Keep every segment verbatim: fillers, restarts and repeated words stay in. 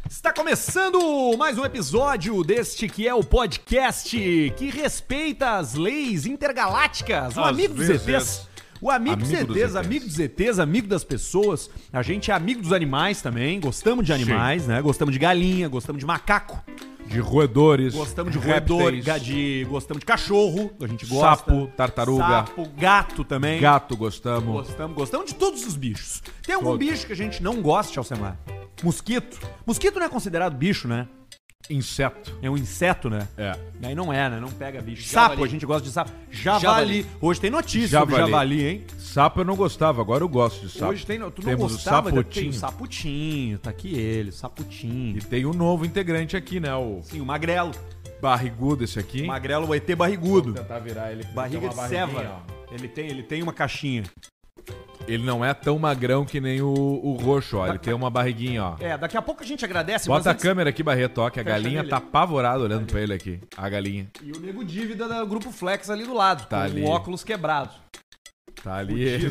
Está começando mais um episódio deste que é o podcast que respeita as leis intergalácticas. O Às amigo dos vezes. E Tês. O amigo, Amigo dos E dos Tês, E Tês. amigo dos E Tês, amigo das pessoas. A gente é amigo dos animais também, gostamos de animais, né? Gostamos de galinha, gostamos de macaco, De roedores. gostamos de répteis, roedor, ga- de, gostamos de cachorro, a gente gosta. Sapo, tartaruga. Sapo, gato também. Gato gostamos. Gostamos, gostamos de todos os bichos. Tem algum Todos. bicho que a gente não gosta, Alcemar? Mosquito. Mosquito não é considerado bicho, né? Inseto. É um inseto, né? É. Aí não é, né? Não pega bicho. Javali. Sapo, a gente gosta de sapo. Javali. Hoje tem notícia sobre Javali. javali, hein? Sapo eu não gostava, agora eu gosto de sapo. Hoje tem... Tu não Temos gostava? o ainda Tem o Saputinho. Saputinho. Tá aqui ele, Saputinho. E tem um novo integrante aqui, né? O Sim, o magrelo. barrigudo esse aqui. O magrelo, o E T barrigudo. Vou tentar virar ele. Barriga Tem de uma ceva. barriguinha, ó. Ele tem, ele tem uma caixinha. Ele não é tão magrão que nem o, o roxo, ó. Ele tem uma barriguinha, ó. É, daqui a pouco a gente agradece. mas Bota a antes- câmera aqui, Barreto, ó, que a Fecha galinha ele. tá apavorada olhando pra ele aqui. A galinha. E o nego dívida do Grupo Flex ali do lado, Tá com ali. o óculos quebrado. Tá ali.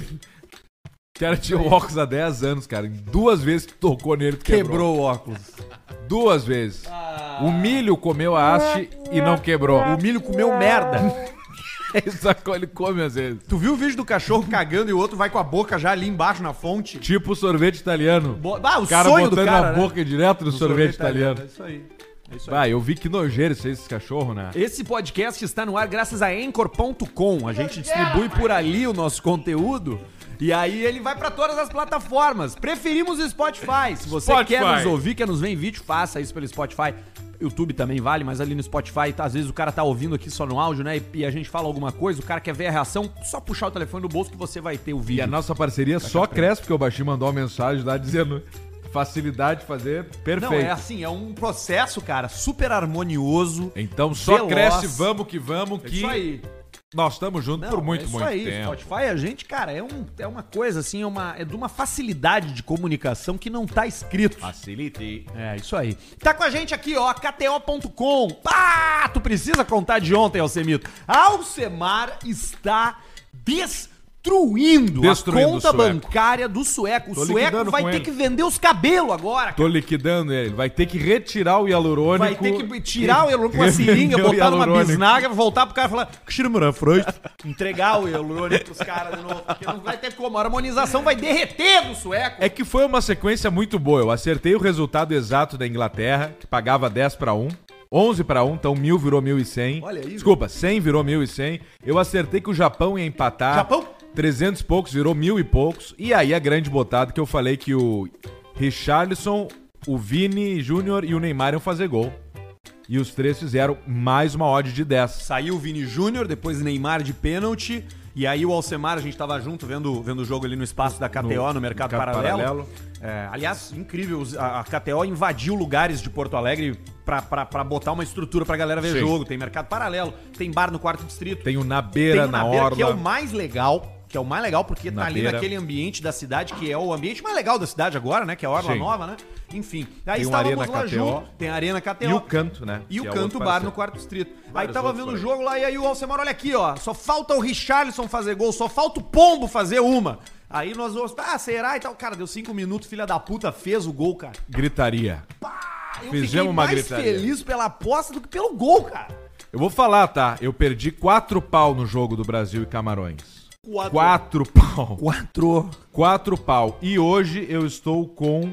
O cara tinha o óculos há dez anos, cara. Duas vezes que tocou nele, tu quebrou. Quebrou o óculos. Duas vezes. O milho comeu a haste e não quebrou. O milho comeu merda. Essa coisa ele come às vezes. Tu viu o vídeo do cachorro cagando e o outro vai com a boca já ali embaixo na fonte? Tipo sorvete italiano. Bo- Ah, o O cara sonho botando do cara, a né? boca direto no O sorvete, italiano. É isso aí. É isso aí. Vai, eu vi que nojeiro esse cachorro, né? Esse podcast está no ar graças a Anchor ponto com. A gente distribui por ali o nosso conteúdo. E aí ele vai pra todas as plataformas. Preferimos o Spotify. Se você Spotify. quer nos ouvir, quer nos ver em vídeo, faça isso pelo Spotify. YouTube também vale, mas ali no Spotify, tá, às vezes o cara tá ouvindo aqui só no áudio, né? E, e a gente fala alguma coisa, o cara quer ver a reação, só puxar o telefone do bolso que você vai ter o E vídeo. a nossa parceria só cresce porque o Baixinho mandou uma mensagem lá dizendo facilidade de fazer perfeito. Não, é assim, é um processo, cara, super harmonioso. Então só Veloz. cresce, vamos que vamos, É que isso aí. nós estamos juntos por muito, é isso muito aí. tempo. Spotify, a gente, cara, é, um, é uma coisa assim, é, uma, é de uma facilidade de comunicação que não tá escrito. Facilite. É, isso aí. Tá com a gente aqui, ó, K T O ponto com. Pá, tu precisa contar de ontem, Alcemito. Alcemar está destruindo, Destruindo a conta o sueco. bancária do sueco. O Tô sueco liquidando vai com ter ele. que vender os cabelos agora, Tô liquidando ele. Vai ter que retirar o hialurônico. Vai ter que tirar o hialurônico com a seringa, Revender o botar numa hialurônico. bisnaga, voltar pro cara e falar Kshirmura Freud, entregar o hialurônico pros caras de novo, porque não vai ter como. A harmonização vai derreter do sueco. É que foi uma sequência muito boa. Eu acertei o resultado exato da Inglaterra, que pagava dez para um. onze para um, então mil virou mil e cem. Olha aí, Desculpa, cem virou mil e cem. Eu acertei que o Japão ia empatar. Japão? trezentos e poucos virou mil e poucos. E aí a grande botada que eu falei que o Richarlison, o Vini Júnior e o Neymar iam fazer gol. E os três fizeram mais uma odd de dez. Saiu o Vini Júnior, depois Neymar de pênalti. E aí o Alcemar, a gente tava junto vendo, vendo o jogo ali no espaço da K T O, no, No Mercado, Mercado Paralelo. Paralelo. É, aliás, incrível, os- a, a K T O invadiu lugares de Porto Alegre pra, pra, pra botar uma estrutura pra galera ver Sim. jogo. Tem Mercado Paralelo, tem bar no Quarto Distrito. Tem o Na Tem Beira, o na Na Beira, Orla. que é o mais legal, que é o mais legal porque Na tá ali Beira. naquele ambiente da cidade, que é o ambiente mais legal da cidade agora, né? Que é a Orla Sim. Nova, né? Enfim, aí Tem o estávamos Arena lá K T O. junto, tem a Arena K T O. E o Canto, né? E o Que é Canto outro Bar parceiro. no Quarto Distrito. Aí Vários tava outros vendo o por jogo lá e aí o Alcemar, olha aqui, ó. Só falta o Richarlison fazer gol, só falta o Pombo fazer uma. Aí nós vamos, ah, será e tal. Cara, deu cinco minutos, filha da puta, fez o gol, cara. Gritaria. Eu Fizemos fiquei uma mais gritaria. feliz pela aposta do que pelo gol, cara. Eu vou falar, tá? Eu perdi quatro pau no jogo do Brasil e Camarões. Quatro. Quatro pau. Quatro. Quatro pau. E hoje eu estou com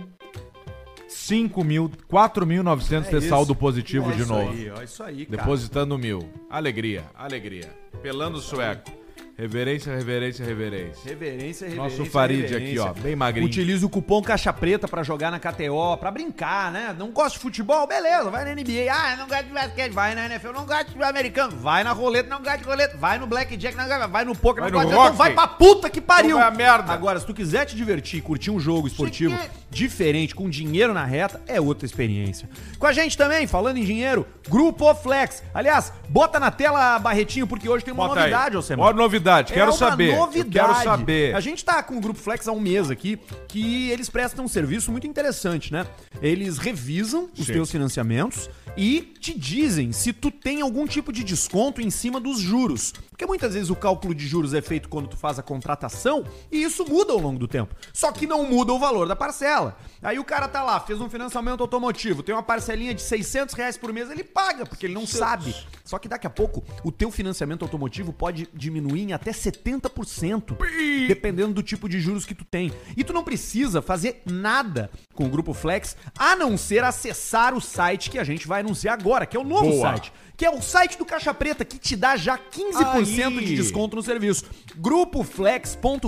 cinco mil, quatro mil e novecentos de saldo positivo É de isso novo. Aí, ó, isso aí, cara. Depositando mil. Alegria, alegria. Pelando o sueco. Reverência, reverência, reverência. Reverência, reverência. Nosso Farid reverência. aqui, ó, bem magrinho. Utilize o cupom Caixa Preta pra jogar na K T O, pra brincar, né? Não gosta de futebol? Beleza, vai na N B A. Ah, não gosto de basquete, vai na N F L. Não gosto de americano, vai na roleta, não gosto de roleta. Vai no blackjack, não gosto, vai no poker, Vai não no gosto de... Então rock. vai pra puta que pariu. Então vai a merda. Agora, se tu quiser te divertir, curtir um jogo esportivo diferente, com dinheiro na reta, é outra experiência. Com a gente também, falando em dinheiro, Grupo Flex. Aliás, bota na tela, Barretinho, porque hoje tem uma Bota aí. novidade, Alcemar. Maior novidade, quero É uma saber. Eu novidade. quero saber. A gente tá com o Grupo Flex há um mês aqui, que eles prestam um serviço muito interessante, né? Eles revisam os Sim. teus financiamentos e te dizem se tu tem algum tipo de desconto em cima dos juros. Porque muitas vezes o cálculo de juros é feito quando tu faz a contratação e isso muda ao longo do tempo. Só que não muda o valor da parcela. Aí o cara tá lá, fez um financiamento automotivo, tem uma parcelinha de seiscentos reais por mês, ele paga, porque ele não sabe. Só que daqui a pouco o teu financiamento automotivo pode diminuir em até setenta por cento, dependendo do tipo de juros que tu tem. E tu não precisa fazer nada com o Grupo Flex, a não ser acessar o site que a gente vai anunciar agora, que é o novo Boa. site. Que é o site do Caixa Preta, que te dá já quinze por cento Aí. de desconto no serviço. Grupoflex.com.br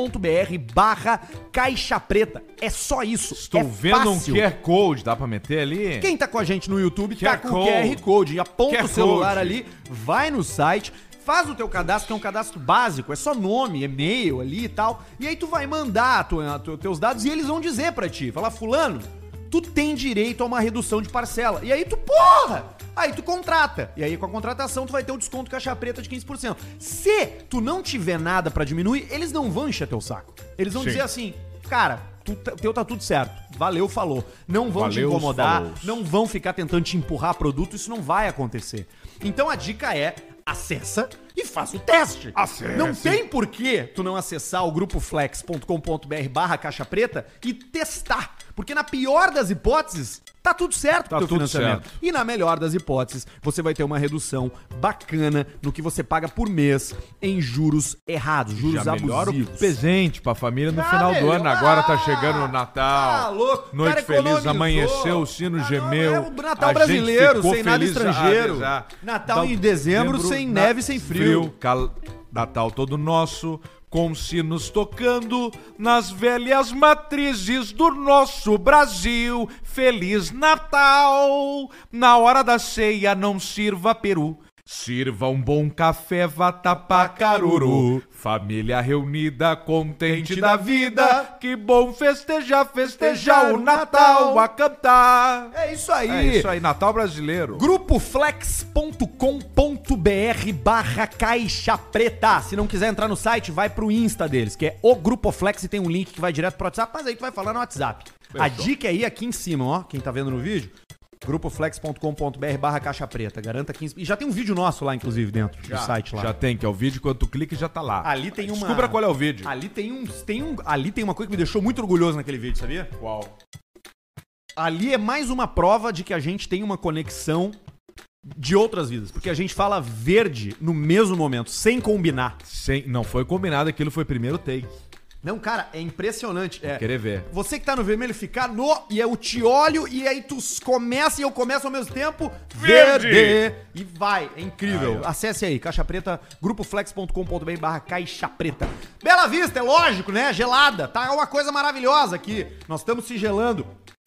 barra Caixa Preta. É só isso. Estou é vendo fácil. um Q R Code, dá pra meter ali? Quem tá com a gente no YouTube tá Q R com o Q R Code. Aponta Q R o celular Code. ali, vai no site, faz o teu cadastro, que é um cadastro básico, é só nome, e-mail ali e tal. E aí tu vai mandar tu, tu, teus dados e eles vão dizer pra ti, falar, fulano, tu tem direito a uma redução de parcela. E aí tu, porra! Aí tu contrata. E aí com a contratação tu vai ter um desconto Caixa Preta de quinze por cento. Se tu não tiver nada pra diminuir, eles não vão encher teu saco. Eles vão Sim. dizer assim, cara, tu, teu tá tudo certo. Valeu, falou. Não vão te Valeu, incomodar, falou. não vão ficar tentando te empurrar produto, isso não vai acontecer. Então a dica é, acessa e faça o teste. Acesse. Não tem por que tu não acessar o grupoflex.com.br barra Caixa Preta e testar. Porque na pior das hipóteses, tá tudo certo Tá com o teu tudo financiamento. certo. E na melhor das hipóteses, você vai ter uma redução bacana no que você paga por mês em juros errados, juros Já melhora o abusivos. presente pra família no Ah, final do melhor. ano. Agora tá chegando o Ah, Natal. louco. O Noite cara feliz, economizou. amanheceu, o sino Ah, gemeu. não, é o Natal a gente brasileiro, ficou sem nada feliz. estrangeiro. Ah, exato. Natal em dezembro, sem neve e sem frio. Cal- Natal todo nosso, com sinos tocando nas velhas matrizes do nosso Brasil. Feliz Natal! Na hora da ceia não sirva peru. Sirva um bom café, vatapá, caruru. Família reunida, contente da vida. Que bom festejar, festejar o Natal a cantar. É isso aí. É isso aí, Natal brasileiro. Grupoflex.com.br barra Caixa Preta. Se não quiser entrar no site, vai pro Insta deles, que é o Grupoflex, e tem um link que vai direto pro WhatsApp, mas aí tu vai falar no WhatsApp. A dica é ir aqui em cima, ó, quem tá vendo no vídeo, grupoflex.com.br barra Caixa Preta. Garanta quinze... E já tem um vídeo nosso lá, inclusive, dentro do site lá. Já tem, que é o vídeo, quando tu clica já tá lá. Ali tem uma... Descubra qual é o vídeo. Ali tem um, tem um, ali tem uma coisa que me deixou muito orgulhoso naquele vídeo, sabia? Qual? Ali é mais uma prova de que a gente tem uma conexão de outras vidas. Porque a gente fala verde no mesmo momento, sem combinar. Sem, não foi combinado, aquilo foi primeiro take. Não, cara, é impressionante. É, Querer ver. você que tá no vermelho ficar no, e eu te olho, e aí tu começa e eu começo ao mesmo tempo. Verde! Verde! E vai, é incrível. Aí, ó. Acesse aí, Caixa Preta, grupoflex.com.br barra Caixa Preta. Bela Vista, é lógico, né? Gelada. Tá uma coisa maravilhosa aqui. Nós estamos se gelando.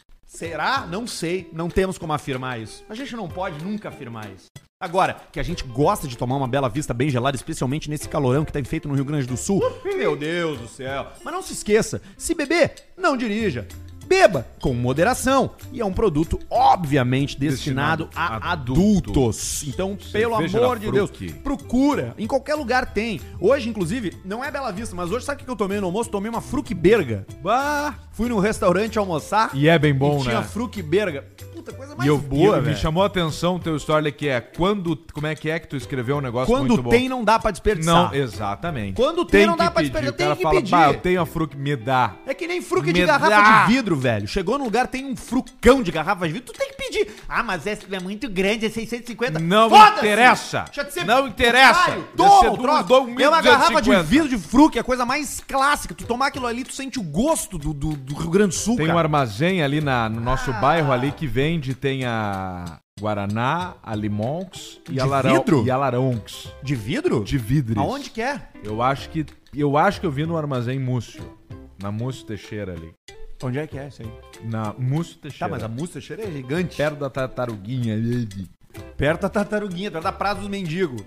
Será? Não sei. Não temos como afirmar isso. A gente não pode nunca afirmar isso. Agora, que a gente gosta de tomar uma Bela Vista bem gelada, especialmente nesse calorão que tá feito no Rio Grande do Sul. Meu Deus do céu. Mas não se esqueça, se beber, não dirija. Beba com moderação. E é um produto, obviamente, destinado, Destinado a a adultos. adultos. Então, pelo Cerveja amor da de Deus, Fruc. procura. Em qualquer lugar tem. Hoje, inclusive, não é Bela Vista, mas hoje sabe o que eu tomei no almoço? Tomei uma Fruc Berga. Bah! Fui no restaurante almoçar. E é bem bom, e tinha né? Fruc Berga. Puta, coisa mais E eu, boa, e eu- velho. me chamou a atenção o teu story que é quando. Como é que é que tu escreveu um negócio Quando muito bom? tem, não dá pra desperdiçar. Não, exatamente. Quando tem, não que dá pra pedir. desperdiçar, O cara tem que fala, pedir. bah, eu tenho a fruta, me dá. É que nem fruque de Me garrafa dá. de vidro, velho. Chegou num lugar, tem um frucão de garrafa de vidro, tu tem que pedir. Ah, mas essa é muito grande, é seiscentos e cinquenta. Não Foda-se! interessa. Deixa de ser Não interessa. otário. Deve Toma ser o do- troço. do mil É uma duzentos e garrafa de cinquenta. vidro de fruque, é a coisa mais clássica. Tu tomar aquilo ali, tu sente o gosto do, do, do Rio Grande do Sul, Tem um cara. armazém ali na, no nosso Ah. bairro ali que vende, tem a Guaraná, a Limonx e De a Larão, vidro? e a Laronx. De vidro? De vidro. Aonde que é? Eu acho que eu acho que eu vi no armazém Múcio, na Múcio Teixeira ali. Onde é que é isso aí? Na Múcio Tá, Teixeira. mas a música cheira é gigante. perto da tartaruguinha ali. Perto da tartaruguinha, perto da Praça dos Mendigos.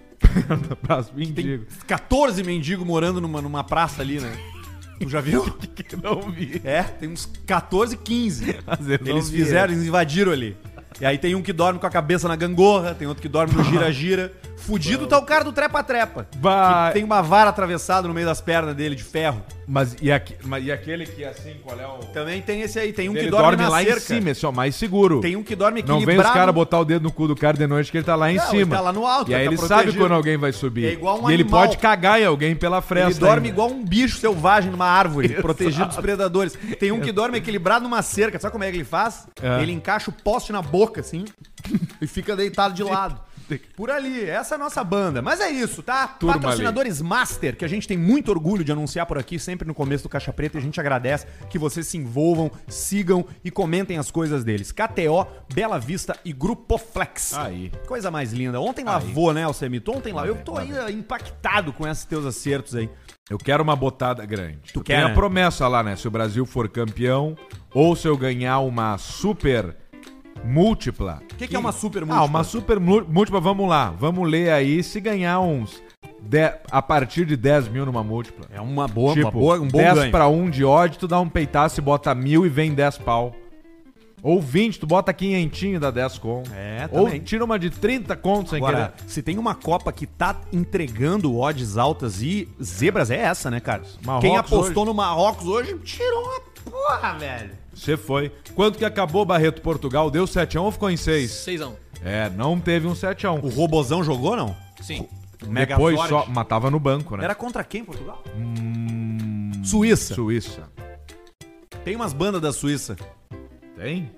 Praça Tem Mendigo. catorze mendigos morando numa, numa praça ali, né? Tu já viu? Que não vi. É, tem uns catorze, quinze. Às vezes não Eles vi fizeram, eles invadiram ali. E aí tem um que dorme com a cabeça na gangorra, tem outro que dorme no gira-gira. Fudido tá o cara do trepa-trepa. Vai. Que tem uma vara atravessada no meio das pernas dele de ferro. Mas e, aqui, mas e aquele que assim, qual é o... Também tem esse aí. Tem um Ele que dorme, dorme na lá cerca. em cima, esse é o mais seguro. Tem um que dorme Não equilibrado. vem os caras botar o dedo no cu do cara de noite que ele tá lá em Não, cima. ele tá lá no alto, E aí tá ele protegido. sabe quando alguém vai subir. É igual um e ele animal. pode cagar em alguém pela fresta. Ele dorme ainda. igual um bicho selvagem numa árvore, Exato. protegido dos predadores. Tem um que dorme equilibrado numa cerca. Sabe como é que ele faz? É. Ele encaixa o poste na boca, assim, e fica deitado de lado. Por ali, essa é a nossa banda. Mas é isso, tá? Turma Patrocinadores Master, que a gente tem muito orgulho de anunciar por aqui, sempre no começo do Caixa Preta, e a gente agradece que vocês se envolvam, sigam e comentem as coisas deles. K T O, Bela Vista e Grupo Flex. Aí. Coisa mais linda. Ontem lavou, né, Alcemito? Ontem lavou. Eu tô ainda impactado com esses teus acertos aí. Eu quero uma botada grande. Tu Eu quer, tenho né? a promessa lá, né? Se o Brasil for campeão, ou se eu ganhar uma super múltipla. O que, que é uma super Ah, múltipla? uma super mu- múltipla, vamos lá. Vamos ler aí se ganhar uns... de- a partir de dez mil numa múltipla. É uma boa, tipo, uma boa, um bom dez ganho. pra um de odd, tu dá um peitaço e bota mil e vem dez pau. Ou vinte, tu bota quinhentinho e dá dez com. É, Ou também. tira uma de trinta contos sem Agora, querer. se tem uma Copa que tá entregando odds altas e zebras, é essa, né, cara? Marrocos Quem apostou hoje. no Marrocos hoje tirou uma porra, velho. Você foi. Quanto que acabou, Barreto, Portugal? Deu sete a um ou ficou em seis? seis a um. É, não teve um sete a um. O Robozão jogou, não? Sim. O Depois Megazord. só matava no banco, né? Era contra quem, Portugal? Hum, Suíça. Suíça. Tem umas bandas da Suíça. Tem?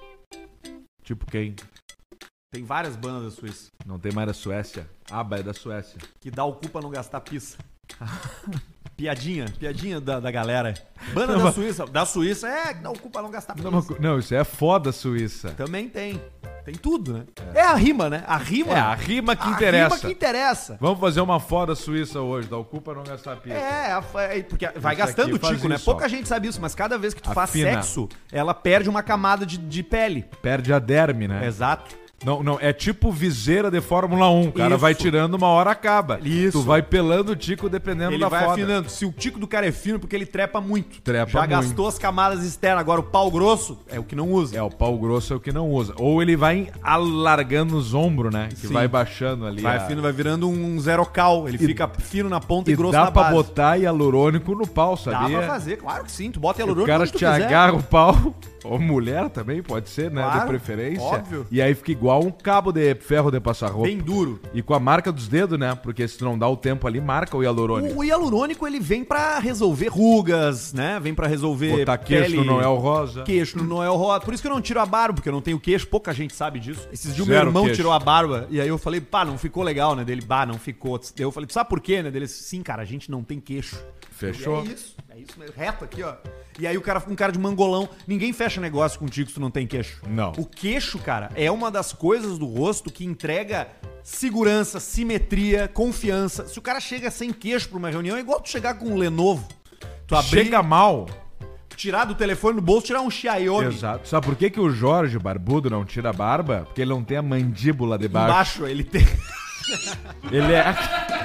Tipo quem? Tem várias bandas da Suíça. Não tem mais da Suécia? ABBA é da Suécia. Que dá o cu pra não gastar pizza. Piadinha, piadinha da, da galera. Banda Não, da mas- Suíça. Da Suíça é que dá o cu pra não gastar pizza. Não, mas- não, isso é foda Suíça. Também tem. Tem tudo, né? É, a rima, né? A rima. É, a rima que a interessa. rima que interessa. Vamos fazer uma foda Suíça hoje, dá o cu pra não gastar pizza. É, a- é, porque vai Isso gastando o aqui faz tico, né? isso, Pouca ó. gente sabe isso, mas cada vez que tu A faz fina. sexo, ela perde uma camada de, de pele. Perde a derme, né? Exato. Não, não, é tipo viseira de Fórmula um. O cara Isso. vai tirando, uma hora acaba. Isso. Tu vai pelando o tico dependendo Ele da vai foda. afinando. Se o tico do cara é fino, porque ele trepa muito. Trepa Já muito. gastou as camadas externas. Agora o pau grosso é o que não usa. É, o pau grosso é o que não usa. Ou ele vai alargando os ombros, né? Que Sim. vai baixando ali. Vai a- fino, vai virando um zero cal. Ele E- fica fino na ponta e, E grosso dá na pra base. botar hialurônico no pau, Dá sabia? pra fazer, claro que sim. Tu bota O hialurônico cara onde tu te quiser. agarra o pau, ou mulher também, pode ser, né? Claro, de preferência. óbvio. E aí fica igual um cabo de ferro de passar roupa. Bem duro. E com a marca dos dedos, né? Porque se tu não dá o tempo ali, marca o hialurônico. O, o hialurônico, ele vem pra resolver rugas, né? Vem pra resolver Botar queixo no Noel Rosa. Queixo no Noel Rosa. Por isso que eu não tiro a barba, porque eu não tenho queixo. Pouca gente sabe disso. Esses dias o meu Zero irmão queixo. tirou a barba. E aí eu falei, pá, não ficou legal, né? Dele, bah, não ficou. Daí eu falei, sabe por quê, né? Dele, sim, cara, a gente não tem queixo. Fechou? E é isso, é isso mesmo. Reto aqui, ó. E aí o cara fica um cara de mangolão. Ninguém fecha negócio contigo se tu não tem queixo. Não. O queixo, cara, é uma das coisas do rosto que entrega segurança, simetria, confiança. Se o cara chega sem queixo pra uma reunião, é igual tu chegar com um Lenovo. Tu abrir, Chega mal. tirar do telefone do bolso, tirar um Xiaomi. Exato. Sabe por que, que o Jorge, o barbudo, não tira a barba? Porque ele não tem a mandíbula debaixo. Embaixo, ele tem... Ele é...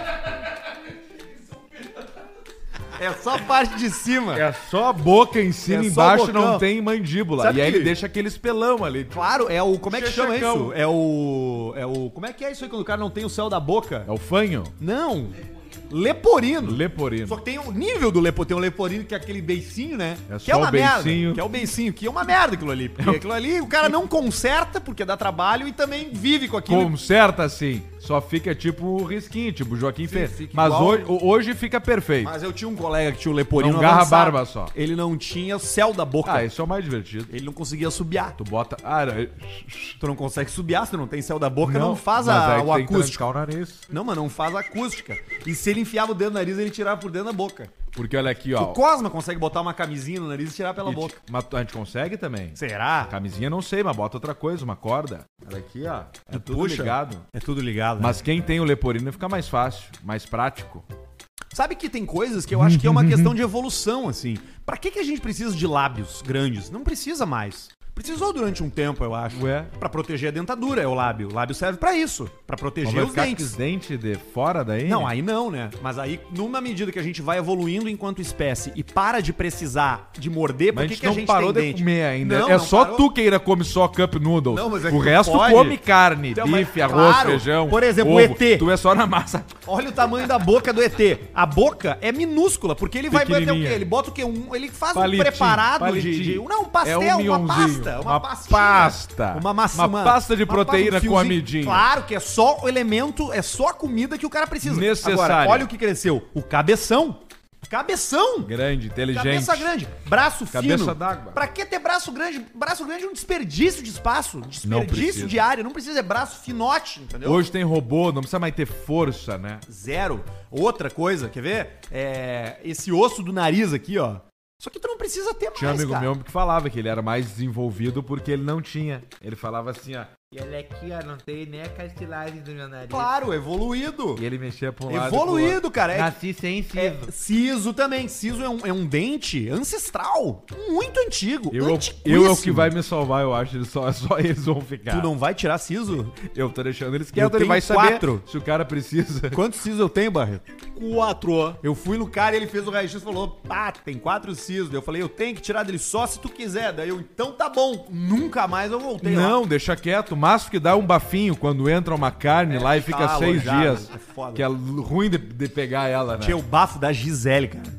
É só a parte de cima. é só a boca em cima, É só embaixo o bocão. não tem mandíbula. Sabe e aí que- ele deixa aquele espelão ali. Claro, é o... Como é que chama Chechecão. isso? É o... É o... Como é que é isso aí quando o cara não tem o céu da boca? É o fanho. Não. Leporino. Leporino. Só que tem o nível do leporino. Tem o leporino que é aquele beicinho, né? É que só é uma o beicinho. merda. Que é o beicinho. Que é uma merda aquilo ali. Porque aquilo ali o cara não conserta porque dá trabalho e também vive com aquilo. Conserta assim. Só fica tipo o risquinho, tipo o Joaquim fez. fica Mas igual- hoje, hoje fica perfeito. Mas eu tinha um colega que tinha o leporino Não garra a avançado. barba só. Ele não tinha o céu da boca. Ah, esse é o mais divertido. Ele não conseguia subiar. Tu bota... Ah, não, Tu não consegue subiar, se tu não tem céu da boca, não, faz mas a, aí o tu tem que acústico. trancar o nariz. Não, mas não faz a acústica. E se ele enfiava o dedo no nariz, ele tirava por dentro da boca. Porque olha aqui, ó. O Cosma consegue botar uma camisinha no nariz e tirar pela E- boca. Mas a gente consegue também. Será? Camisinha não sei, mas bota outra coisa, uma corda. Olha aqui, ó. É tudo Puxa. ligado. É tudo ligado. Mas quem tem o leporino fica mais fácil, mais prático. Sabe que tem coisas que eu acho que é uma questão de evolução, assim. Pra que, que a gente precisa de lábios grandes? Não precisa mais. Precisou durante um tempo, eu acho. Ué? Pra proteger a dentadura, é o lábio. O lábio serve pra isso, pra proteger Vai os ficar com dentes. os dentes de fora daí? Não, aí não, né? Mas aí, numa medida que a gente vai evoluindo enquanto espécie e para de precisar de morder, por Mas a que, gente que a não gente parou tem de dente? comer ainda. Não, é não só parou. tu que ainda come só Cup Noodles. Não, mas é o que resto pode. come carne, Então, mas, bife, arroz, claro. feijão. Por exemplo, ovo. o E T. Tu é só na massa. Olha o tamanho da boca do E T. A boca é minúscula, porque ele vai bater o quê? Pequenininha. Ele bota o quê? Um, ele faz Palitinho, um preparado de, palitinho. de... Não, um pastel, É um uma mignonzinho, pasta. Uma, uma pastinha, pasta. Uma massa. Uma pasta de proteína com fiozinho. amidinho. Claro que é só o elemento, é só a comida que o cara precisa. Necessário. Agora, olha o que cresceu. O cabeção. Cabeção. Grande, inteligente. Cabeça grande, braço Cabeça fino. d'água. Pra que ter braço grande? Braço grande é um desperdício de espaço, Não desperdício precisa. de área. Não precisa, é braço finote, entendeu? Hoje tem robô, não precisa mais ter força, né? Zero. Outra coisa, quer ver? É esse osso do nariz aqui, ó. Só que tu não precisa ter Tinha um mais, amigo cara. meu que falava que ele era mais desenvolvido porque ele não tinha. Ele falava assim, ó. E olha aqui, ó, não tem nem a cartilagem do meu nariz. Claro, evoluído. E ele mexia pra um lado. pro Evoluído, outro. cara. É, Nasci sem siso. é siso também. Siso é um, é um dente ancestral. Muito antigo. Eu, eu, antiquíssimo. eu é o que vai me salvar, eu acho. Eles só, só eles vão ficar. Tu não vai tirar siso? Eu tô deixando eles Eu quietos, ele tenho vai saber quatro. se o cara precisa. Quantos sisos eu tenho, Barreto? Quatro. Eu fui no cara e ele fez o raio-x e falou, ah, tem quatro sisos. Daí eu falei, eu tenho que tirar dele só se tu quiser. Daí eu, então tá bom. Nunca mais eu voltei lá. Não, deixa quieto. O máximo que dá um bafinho quando entra uma carne lá e fica tá seis alojado, dias. é foda. Que é ruim de, de pegar ela, né? Tinha o bafo da Gisele, cara.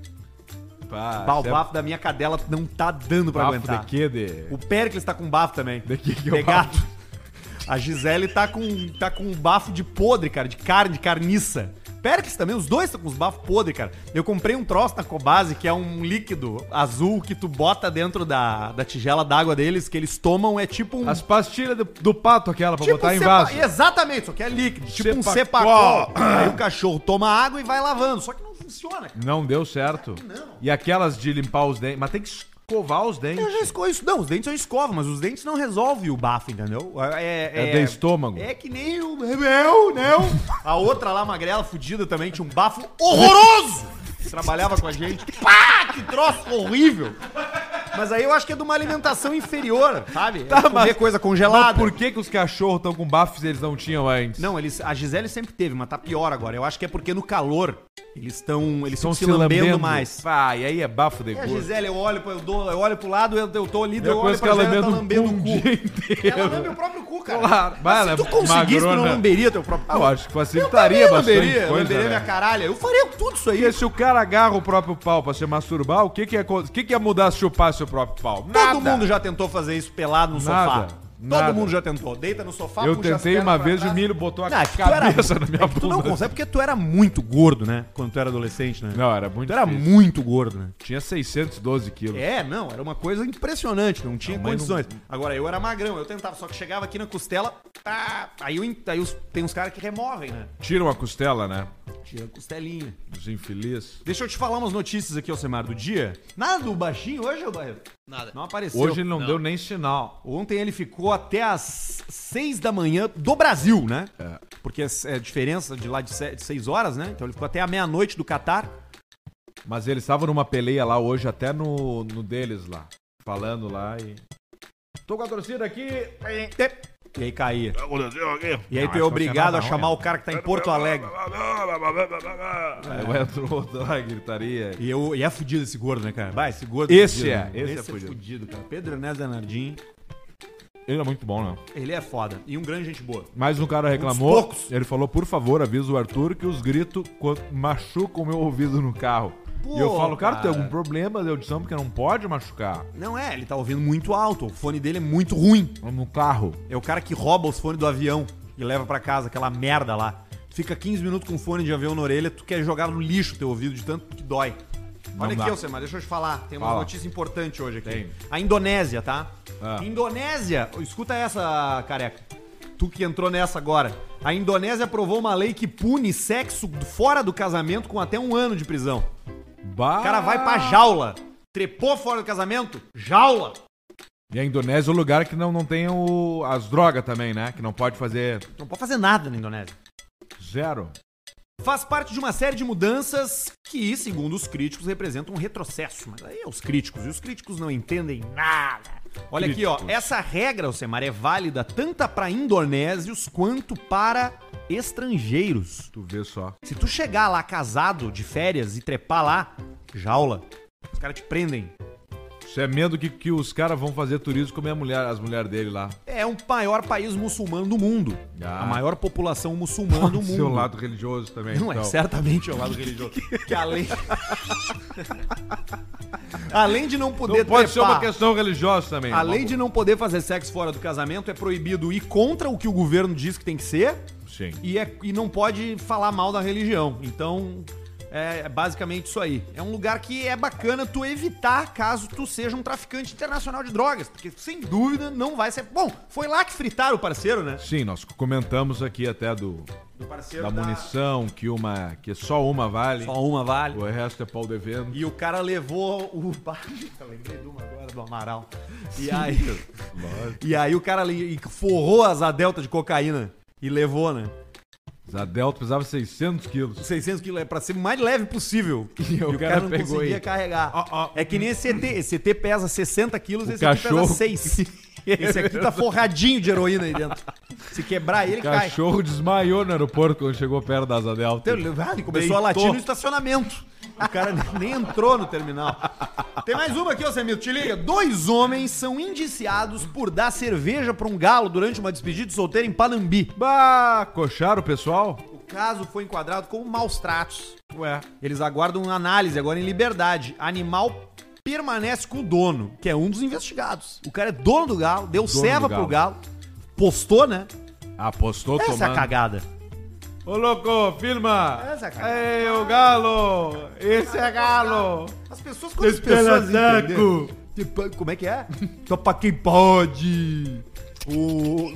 Pá, Bah, o isso é bafo da minha cadela não tá dando pra bafo aguentar. de quê? De... O Péricles tá com bafo também. De que que é De o gato. bafo? A Gisele tá com, tá com um bafo de podre, cara, de carne, de carniça. Péricles também, os dois estão com os bafos podres, cara. Eu comprei um troço na Cobase, que é um líquido azul que tu bota dentro da, da tigela d'água deles, que eles tomam, é tipo um... As pastilhas do, do pato, aquela, pra tipo botar um em cepa- vaso. Exatamente, só que é líquido. Tipo um Cepacol. cepacol. Aí o cachorro toma água e vai lavando. Só que não funciona, cara. Não deu certo. Não. E aquelas de limpar os dentes. Mas tem que escovar os dentes. Eu já escovo isso. Não, os dentes eu escovo, mas os dentes não resolvem o bafo, entendeu? É, É de estômago. É que nem o meu, não. A outra lá, magrela, fudida também, tinha um bafo horroroso. Trabalhava com a gente. Pá, que troço horrível. Mas aí eu acho que é de uma alimentação inferior, sabe? Tá, É comer mas- coisa congelada. Mas por que, que os cachorros estão com bafos e eles não tinham antes? Não, eles, a Gisele sempre teve, mas tá pior agora. Eu acho que é porque no calor eles estão eles Estão estão se lambendo, mais. Ah, e aí é bafo de E a gordo. Gisele, eu olho, pro- eu, dou, eu olho pro lado, eu, eu tô ali, É eu olho coisa pra que ela Gisele, ela tá lambendo lambendo um o dia cu. inteiro. Ela lambe o próprio cu, cara. Claro. Mas Vai, se ela tu é conseguisse, tu não magrona. lamberia teu próprio Ah, cu. eu acho que Eu facilitaria também bastante lamberia, eu coisa, lamberia né? minha caralha. Eu faria tudo isso aí. Porque se o cara agarra o próprio pau pra se masturbar, o que que ia, co- o que que ia mudar se chupar seu próprio pau? Todo mundo já tentou fazer isso pelado no Nada, sofá. Todo nada. mundo já tentou. Deita no sofá, Eu puxa as tentei pernas uma pra vez e o trás. milho botou a Não, é que tu era- cabeça na minha é que tu não bunda. consegue porque tu era muito gordo, né? Quando tu era adolescente, né? Não, era muito Tu era difícil. muito gordo, né? Tinha seiscentos e doze quilos. É, não, era uma coisa impressionante, não tinha Não, mas condições. Agora, eu era magrão, eu tentava, só que chegava aqui na costela, ah, aí, eu, aí os- tem uns caras que removem, né? Tiram a costela, né? Tira a costelinha. Dos infelizes. Deixa eu te falar umas notícias aqui, Alcemar, do dia. Nada do baixinho hoje, ô Barreto? Nada. Não apareceu. Hoje ele não, Não. deu nem sinal. Ontem ele ficou até às seis da manhã do Brasil, né? É. Porque é é diferença de lá de se- de seis horas, né? Então ele ficou até a meia-noite do Catar. Mas eles estavam numa peleia lá hoje, até no, no deles lá. Falando lá e... Tô com a torcida aqui. E aí caía. Aconteceu aqui? E aí Não, tu é acho que obrigado não, a chamar é. o cara que tá em Porto Alegre. Aí entrou outro lá, gritaria. E, eu, e é fudido esse gordo, né, cara? Vai, esse gordo Esse fudido, é, né? esse é esse é fudido. fudido, cara. Pedro Ernesto Danardim, Ele é muito bom, né? ele é foda. E um grande gente boa. Mais um cara Um reclamou. dos poucos. Ele falou, por favor, avisa o Arthur que os gritos co- machucam o meu ouvido no carro. Pô, e eu falo, cara, cara. tem algum problema de audição porque não pode machucar Não é, ele tá ouvindo muito alto. O fone dele é muito ruim. no carro. É o cara que rouba os fones do avião e leva pra casa, aquela merda lá. Fica quinze minutos com fone de avião na orelha, tu quer jogar no lixo teu ouvido de tanto que dói. Não Olha dá. aqui, Alcemar, deixa eu te falar. Tem uma Fala. notícia importante hoje aqui. Tem. A Indonésia, tá? Ah. Indonésia, escuta essa, careca. Tu que entrou nessa agora. A Indonésia aprovou uma lei que pune sexo fora do casamento com até um ano de prisão. Bah. O cara vai pra jaula. Trepou fora do casamento? Jaula. E a Indonésia é o lugar que não, não tem o, as drogas também, né? Que não pode fazer Não pode fazer nada na Indonésia. zero. Faz parte de uma série de mudanças que, segundo os críticos, representam um retrocesso. Mas aí é os críticos, e os críticos não entendem nada. Olha críticos. aqui, ó. Essa regra, Alcemar, é válida tanto para indonésios quanto para estrangeiros. Tu vê só. Se tu chegar lá casado, de férias, e trepar lá, jaula, os caras te prendem. Isso é medo que, que os caras vão fazer turismo comer a mulher, as mulheres dele lá. É o maior país muçulmano do mundo. Ah. A maior população muçulmana do mundo. Seu lado religioso também. Não, então. é certamente é o lado religioso. Que além... além de não poder Não pode ser trepar, uma questão religiosa também. além Uma- de não poder fazer sexo fora do casamento, é proibido ir contra o que o governo diz que tem que ser Sim. e, é, e não pode falar mal da religião. Então, é, é basicamente isso aí. É um lugar que é bacana tu evitar caso tu seja um traficante internacional de drogas, porque sem dúvida não vai ser... Bom, foi lá que fritaram o parceiro, né? Sim, nós comentamos aqui até do, Do parceiro da munição, que, uma, que só uma vale, Só uma vale. o resto é pau devendo. E o cara levou o... Eu lembrei de uma agora, do Amaral. E aí... e aí o cara li- forrou as adeltas de cocaína e levou, né? Zadelto pesava seiscentos quilos. seiscentos quilos é pra ser o mais leve possível. E o cara não pegou conseguia aí. carregar. Ó, ó. É que nem esse E T. Esse E T pesa sessenta quilos, O esse aqui cachorro- pesa seis. Esse aqui tá forradinho de heroína aí dentro. Se quebrar ele, O cai. cachorro desmaiou no aeroporto quando chegou perto da Asa Delta. Então, ele começou a latir no estacionamento. O cara nem entrou no terminal. Tem mais uma aqui, ô Semito, te liga. Dois homens são indiciados por dar cerveja pra um galo durante uma despedida de solteiro em Panambi. Bah, coxaram o pessoal? O caso foi enquadrado como maus tratos. Ué. Eles aguardam uma análise agora em liberdade. Animal permanece com o dono, que é um dos investigados. O cara é dono do galo, deu Dono ceva do pro galo. galo, postou, né? Apostou Essa é a tomando. cagada. Ô, louco, filma! Essa é a cagada. Ei, o galo! Esse é galo! As pessoas, quando as pessoas entenderem- Tipo, como é que é? Só pra quem pode. O...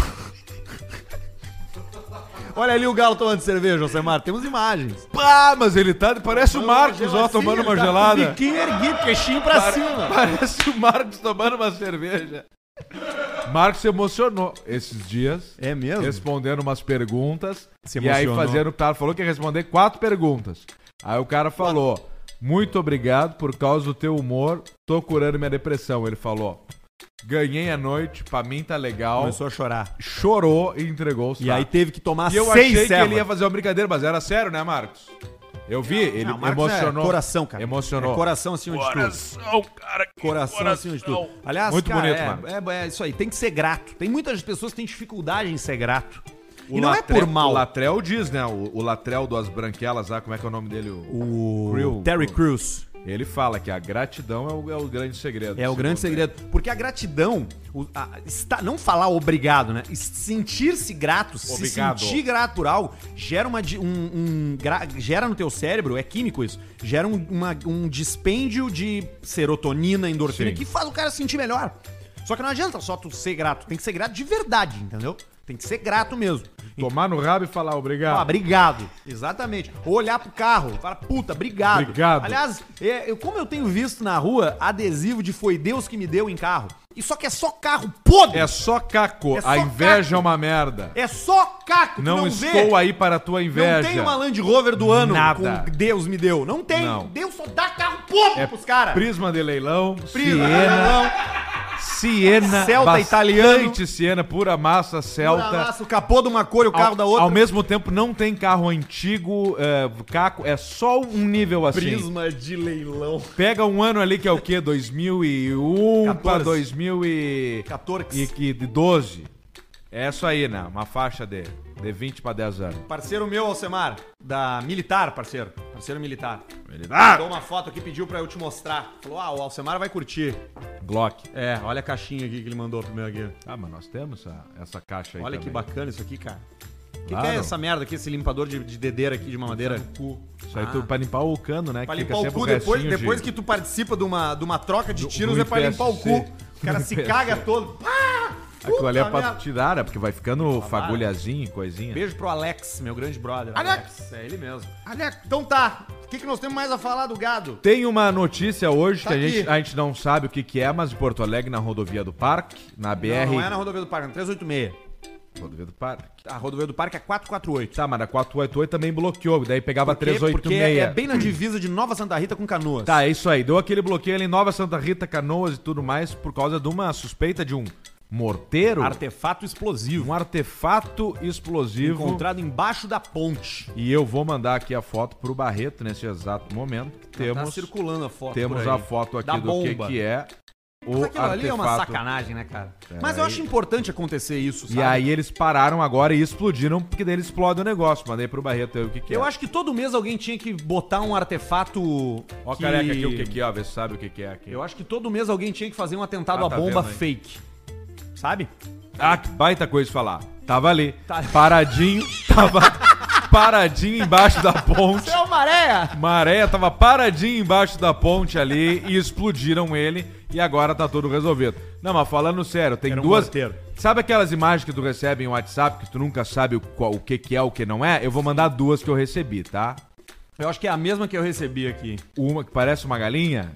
Olha ali o galo tomando cerveja, Alcemar. Temos imagens. Pá, mas ele tá. Parece o Marcos, ó, tomando uma gelada. Biquinho erguido, queixinho pra cima. Parece o Marcos tomando uma cerveja. Marcos se emocionou esses dias. É mesmo? Respondendo umas perguntas. Se e aí emocionou. fazendo o cara falou que ia responder quatro perguntas. Aí o cara falou: muito obrigado por causa do teu humor, tô curando minha depressão. Ele falou: ganhei a noite, pra mim tá legal. Começou a chorar. Chorou e entregou os E aí teve que tomar E eu seis achei que ceva. ele ia fazer uma brincadeira, mas era sério, né, Marcos? Eu vi, ele Não, Marcos emocionou. É coração, cara. Emocionou. É coração acima de tudo. Coração, cara. que Coração, acima de tudo. Aliás, Muito cara, bonito, é, mano. é, é isso aí. Tem que ser grato. Tem muitas pessoas que têm dificuldade em ser grato. O e não é Latrell- por mal. O Latrell diz, né? O, o Latrell das branquelas lá, como é que é o nome dele? O, O Crew. Terry Crews. Ele fala que a gratidão é o, é o grande segredo. É o grande segredo. Porque a gratidão, o- a- está, não falar obrigado, né? Sentir-se grato, Obrigado. se sentir grato por algo, gera, uma, di- um, um gra- gera no teu cérebro, é químico isso, gera um, uma- um dispêndio de serotonina, endorfina, Sim. que faz o cara se sentir melhor. Só que não adianta só tu ser grato, tem que ser grato de verdade, entendeu? Tem que ser grato mesmo. Tomar no rabo e falar obrigado. Ah, obrigado. Exatamente. Ou olhar pro carro, falar, puta, obrigado. Obrigado. Aliás, é, eu, como eu tenho visto na rua adesivo de foi Deus que me deu em carro. E só que é só carro podre. É só caco. É só a inveja caco. é uma merda. É só caco. tu Não, não estou vê. aí para a tua inveja. Não tem uma Land Rover do ano Nada. com Deus me deu. Não tem. Não. Deus só dá carro podre É pros caras. Prisma de leilão, Prisma, Siena, não. Siena, Celta bastante italiano. Siena, pura massa, Celta. Pura massa, o capô de uma cor e o carro ao, da outra. Ao mesmo tempo, não tem carro antigo, é, caco, é só um nível assim. Prisma de leilão. Pega um ano ali que é o quê? dois mil e um pra quatorze. dois mil e doze. É isso aí, né? Uma faixa de, de vinte pra dez anos. Parceiro meu, Alcemar, da Militar, parceiro. Parceiro militar. Militar. Mandou uma foto aqui, pediu pra eu te mostrar. Falou, ah, o Alcemar vai curtir. Glock. É, olha a caixinha aqui que ele mandou primeiro aqui. Ah, mas nós temos essa, essa caixa aí Olha que também. bacana isso aqui, cara. O que, Claro. que é essa merda aqui, esse limpador de, de dedeira aqui de mamadeira? Isso aí Ah. tu, pra limpar o cano, né? Pra que limpar o sempre cu, depois, restinho depois de- que tu participa de uma, de uma troca de Do- tiros, do é pra limpar o I P S C. cu. O cara se caga todo. Ah, Aquilo ali é puta pra merda. tirar, né? Porque vai ficando fagulhazinho, coisinha. Beijo pro Alex, meu grande brother. Alex. É ele mesmo. Alex. Então tá. O que, que nós temos mais a falar do gado? Tem uma notícia hoje Tá que a aqui. gente, a gente não sabe o que, que é, mas de Porto Alegre, na rodovia do Parque, na B R. Não, não é na rodovia do Parque, é no trezentos e oitenta e seis. Rodovia do Parque. A rodovia do Parque é quatrocentos e quarenta e oito. Tá, mas a quatrocentos e oitenta e oito também bloqueou, daí pegava Por quê? trezentos e oitenta e seis. Porque é bem na divisa de Nova Santa Rita com Canoas. Tá, é isso aí. Deu aquele bloqueio ali em Nova Santa Rita, Canoas e tudo mais por causa de uma suspeita de um morteiro. Artefato explosivo. Um artefato explosivo. Encontrado embaixo da ponte. E eu vou mandar aqui a foto pro Barreto nesse exato momento. Que temos, Tá circulando a foto temos por aí. a foto aqui Da do que, bomba. que é o Mas aquilo ali é uma artefato. sacanagem, né, cara? Pera Mas eu aí. acho importante acontecer isso, sabe? E aí eles pararam agora e explodiram, porque daí eles explodem o negócio. Mandei pro Barreto aí o que, que Eu é. acho que todo mês alguém tinha que botar um artefato. Ó, que... careca aqui, o que, que é, ó, vê se sabe o que, que é aqui. Eu acho que todo mês alguém tinha que fazer um atentado Ah, à tá bomba vendo aí. fake. Sabe? Ah, que baita coisa de falar. Tava ali, Tá. paradinho, tava paradinho embaixo da ponte. Seu Maré! Maré tava paradinho embaixo da ponte ali e explodiram ele e agora tá tudo resolvido. Não, mas falando sério, tem Era um duas... morteiro. Sabe aquelas imagens que tu recebe em WhatsApp que tu nunca sabe o, qual, o que que é, o que não é? Eu vou mandar duas que eu recebi, tá? Eu acho que é a mesma que eu recebi aqui. Uma que parece uma galinha.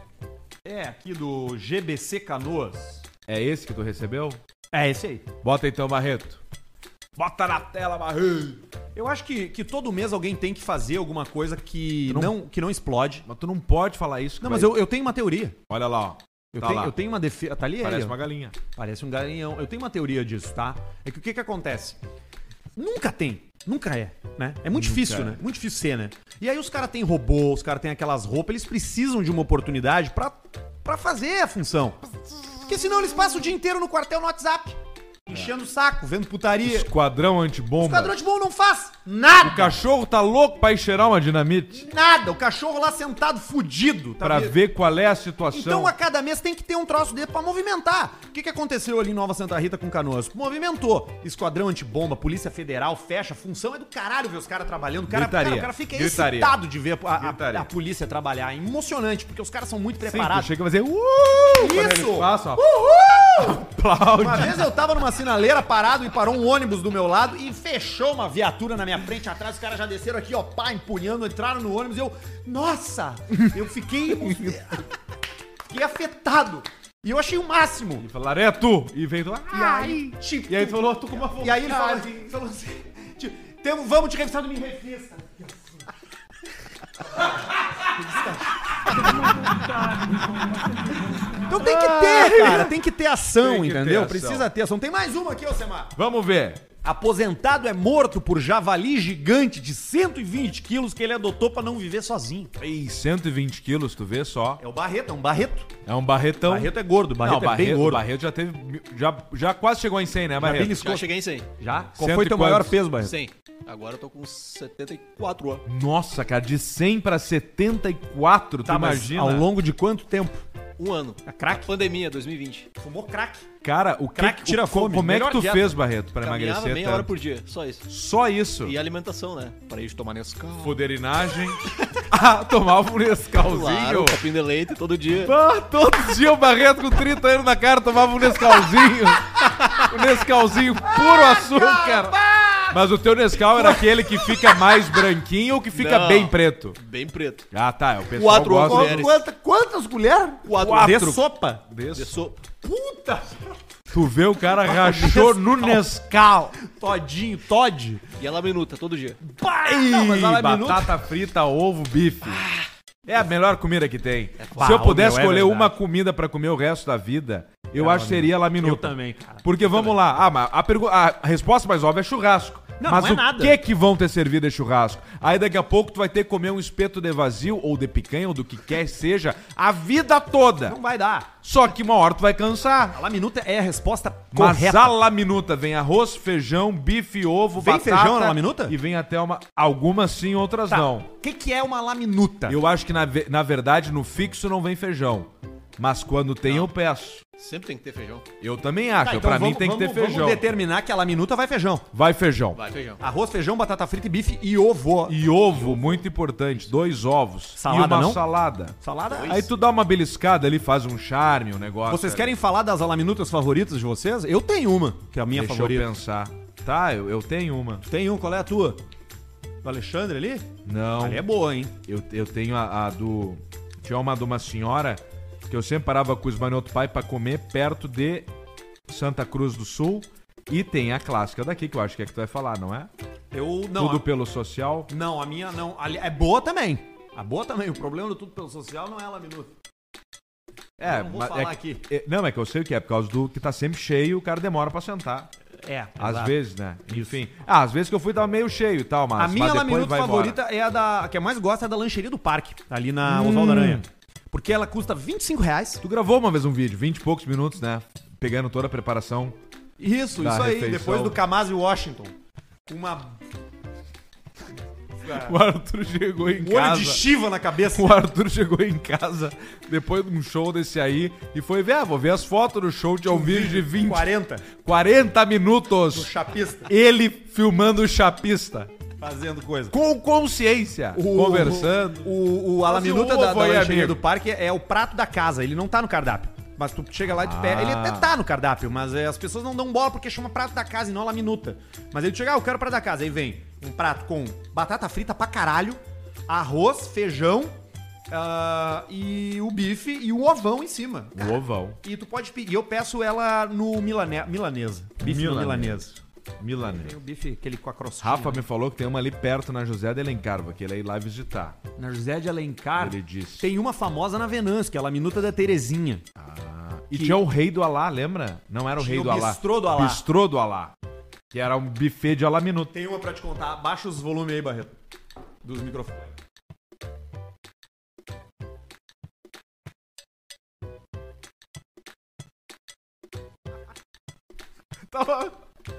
É, aqui do G B C Canoas. É esse que tu recebeu? É esse aí. Bota então, Barreto. Bota na tela, Barreto. Eu acho que, que todo mês alguém tem que fazer alguma coisa que Não- não, que não explode. Mas tu não pode falar isso. Não, que mas vai- eu, eu tenho uma teoria. Olha lá, ó. Eu, Tá tenho, lá. eu tenho uma defesa. Tá ali ele, Parece ó. uma galinha. Parece um galinhão. Eu tenho uma teoria disso, tá? É que o que que acontece? Nunca tem. Nunca é, né? É muito difícil, é. né? Muito difícil ser, né? E aí os caras têm robô, os caras têm aquelas roupas, eles precisam de uma oportunidade pra, pra fazer a função. Porque senão eles passam o dia inteiro no quartel no WhatsApp. Enchendo o saco, vendo putaria. Esquadrão O antibomba. esquadrão de bom não faz nada. O cachorro tá louco pra ir cheirar uma dinamite. Nada. O cachorro lá sentado, fudido. Tá Pra vendo? ver qual é a situação. Então a cada mês tem que ter um troço dele pra movimentar. O que, que aconteceu ali em Nova Santa Rita com Canoas? Movimentou. Esquadrão antibomba, Polícia Federal, fecha. A função é do caralho ver os caras trabalhando. O cara, Gritaria. cara, o cara fica Gritaria. excitado de ver a, a- Gritaria. a polícia trabalhar. É emocionante, porque os caras são muito Sim, tu preparados. chega a fazer uh, quando Isso! eles passam, ó. Uhul! Aplaude. Uma vez eu tava numa sinaleira parado e parou um ônibus do meu lado e fechou uma viatura na minha frente atrás. Os caras já desceram aqui, ó, pá, empunhando, entraram no ônibus e eu... Nossa! Eu fiquei... fiquei afetado. E eu achei o máximo. E falaram, é tu. E veio tu. E aí, tipo... E aí tu falou, tu com uma vontade. E aí ele falou assim, falou assim tipo, "Temos- vamos te revistar do Me Revista. Então tem que ter, cara. Tem que ter ação, Tem que ter entendeu? ação. Precisa ter ação. Tem mais uma aqui, ô Semar. Vamos ver. Aposentado é morto por javali gigante de cento e vinte quilos que ele adotou pra não viver sozinho. Ei, cento e vinte quilos, tu vê só. É o Barreto, é um Barreto. É um barretão. Barreto é gordo, Barreto Não, é bem Barreto, gordo. Barreto já teve. mil- Já, já quase chegou em cem, né, Barreto? beliscou. Já cheguei em cem. Já? Qual Cento foi e teu quantos? maior peso, Barreto? cem. Agora eu tô com setenta e quatro anos. Nossa, cara, de cem pra setenta e quatro, Tá, tu mas imagina? ao longo de quanto tempo? Um ano. A crack? A pandemia, dois mil e vinte. Fumou crack. Cara, o que, Crack tira o- fome. Como é que Melhor tu dieta. fez, Barreto, pra Caminhava emagrecer meia tanto? hora por dia, só isso. Só isso? E alimentação, né? Parei de tomar Nescau. Fuderinagem. Ah, tomava um Nescauzinho. Claro, um copinho de leite todo dia. Ah, todos os dias o Barreto com trinta anos na cara tomava um Nescauzinho. um Nescauzinho puro açúcar. Mas o teu Nescau era aquele que fica mais branquinho ou que fica Não. bem preto? Bem preto. Ah, tá. O pessoal Quatro gosta colheres. Quanta, quantas colheres? Quatro. De sopa. De desse. sopa. Puta! Tu vê o cara rachou no Nescau. Todinho, Todd. E ela minuta todo dia. Não, mas ela é batata frita, ovo, bife. É a melhor comida que tem. Bah, Se eu ô, pudesse meu, é escolher verdade. uma comida pra comer o resto da vida, eu Era acho que seria Eu laminuta. também, cara. Porque vamos lá. Ah, mas a, pergu- a resposta mais óbvia é churrasco. Não, mas não é o nada. que que vão ter servido de churrasco? Aí daqui a pouco tu vai ter que comer um espeto de vazio ou de picanha ou do que quer seja a vida toda. Não vai dar. Só que uma hora tu vai cansar. A laminuta é a resposta Mas correta. a laminuta vem arroz, feijão, bife, ovo, Vem batata. feijão na laminuta? E vem até uma... Algumas sim, outras Tá. não. O que, que é uma laminuta? Eu acho que na, ve- na verdade no fixo não vem feijão. Mas quando tem eu peço. Sempre tem que ter feijão. Eu também acho. Tá, então pra mim vamos- tem que ter vamos- feijão. Vamos determinar que a laminuta vai feijão. Vai feijão. Vai, feijão. Arroz, feijão, batata frita e bife e ovo. E ovo, muito importante. Dois ovos. Salada, e uma não? salada. Salada. Aí tu dá uma beliscada ali, faz um charme, um negócio. Vocês ali. querem falar das laminutas favoritas de vocês? Eu tenho uma, que é a minha Deixa favorita. eu pensar. Tá, eu, eu tenho uma. Tem um, qual é a tua? Do Alexandre ali? Não. Ali é boa, hein? Eu, eu tenho a, a do... Tinha uma de uma senhora que eu sempre parava com os manoto pai pra comer perto de Santa Cruz do Sul. E tem a clássica daqui, que eu acho que é que tu vai falar, não é? Eu não. Tudo a- pelo social. Não, a minha não. Ali- É boa também. A boa também. O problema do tudo pelo social não é ela minuto. É, Eu não vou mas falar é aqui. que- é- não, é que eu sei o que é, por causa do que tá sempre cheio, o cara demora pra sentar. É. Às exato. vezes, né? Enfim. Ah, às vezes que eu fui tava meio cheio e tal, mas A minha mas La depois Minuto vai favorita embora. é a da. A que eu mais gosto é a da lancheria do parque, ali na Hum. Oswaldo Aranha. Porque ela custa vinte e cinco reais. Tu gravou uma vez um vídeo, vinte e poucos minutos, né? Pegando toda a preparação. Isso, Da isso aí. refeição. Depois do Kamaz e Washington. Com uma. O Arthur chegou em Um olho casa. de Shiva na cabeça. O Arthur chegou em casa depois de um show desse aí e foi ver, ah, vou ver as fotos do show, tinha um vídeo de vinte, quarenta. quarenta minutos. Do chapista. Ele filmando o chapista. Fazendo coisa. Com consciência. conversando. O, o, o, a La Mas e o Minuta da, ovo da aí, lancheria amigo? do parque é o prato da casa. Ele não tá no cardápio. Mas tu chega lá e tu Ah. pega. Ele até tá no cardápio, mas é, as pessoas não dão bola porque chama prato da casa e não La Minuta. Mas aí tu chega, ah, eu quero prato da casa. Aí vem um prato com batata frita pra caralho, arroz, feijão ah, e o bife e o ovão em cima. O ovão. E tu pode pedir. E eu peço ela no milane, milanesa. Bife no Milanesa. milanesa. Milanês. Tem o bife, aquele com a crostinha. Rafa me falou que tem uma ali perto na José de Alencar, vou querer ir lá visitar. Na José de Alencar. Ele disse. Tem uma famosa na Venâncio, que é a La Minuta da Terezinha. Ah, e Que- tinha o Rei do Alá, lembra? Não era o Tinha Rei o do Alá. Bistrô do Alá. Bistrô do Alá. Que era um buffet de Alá minuto. Tem uma pra te contar. Baixa os volumes aí, Barreto. Dos microfones. Tava...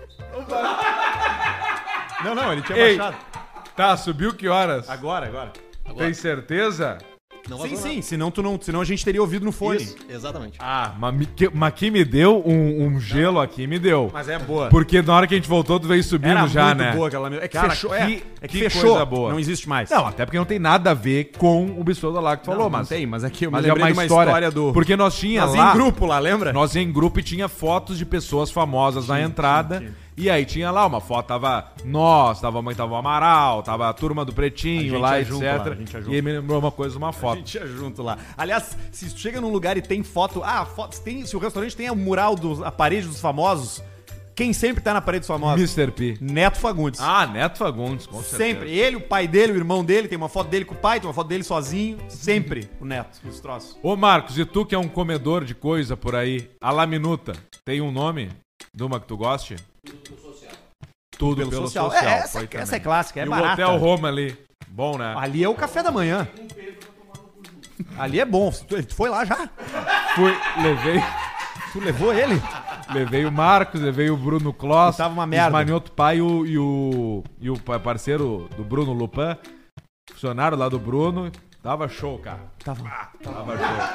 Não, não, ele tinha Ei. baixado. Tá, subiu que horas? Agora, agora. Agora, Tem certeza? não Sim, vazou sim, senão, tu não, senão a gente teria ouvido no nada. fone. Isso, exatamente. Ah, mas, me- que, mas que me deu um, um gelo aqui, me deu. Mas é boa. Porque na hora que a gente voltou, tu veio subindo Era já, muito né? boa aquela... É que Cara, fechou, que- é, é que, que fechou. coisa boa. Não existe mais. Não, até porque não tem nada a ver com o Bistrô do Alá que tu falou, não, mas... não tem, mas é que eu me mas é lembrei uma de uma história, história do... Porque nós tinha Nós lá... em grupo lá, lembra? Nós em grupo e tinha fotos de pessoas famosas na entrada. tinha. E aí tinha lá uma foto, tava nós, tava a mãe, tava o Amaral, tava a turma do A Pretinho gente lá, é junto lá, etcétera. a gente é junto. E aí me lembrou uma coisa, uma A foto. gente ia junto lá. Aliás, se tu chega num lugar e tem foto... Ah, foto, se, tem, se o restaurante tem o mural, dos, a parede dos famosos, quem sempre tá na parede dos famosos? mister P. Neto Fagundes. Ah, Neto Fagundes, com certeza. sempre. Ele, o pai dele, o irmão dele, tem uma foto dele com o pai, tem uma foto dele sozinho. Sempre o Neto, os troços. Ô Marcos, e tu que é um comedor de coisa por aí, a La Minuta, tem um nome? De uma que tu goste? Tudo pelo, Pelo social. social. É, essa, foi essa também. é clássica, é e barata. o Hotel Roma ali. Bom, né? Ali é o café da manhã. Ali é bom. Tu, tu foi lá já? Fui, levei, Tu levou ele? levei o Marcos, levei o Bruno Kloss. E tava uma merda. O Manioto Pai e o, e o, e o pa- parceiro do Bruno Lupan, funcionário lá do Bruno. Tava show, cara. Tava. Tava show.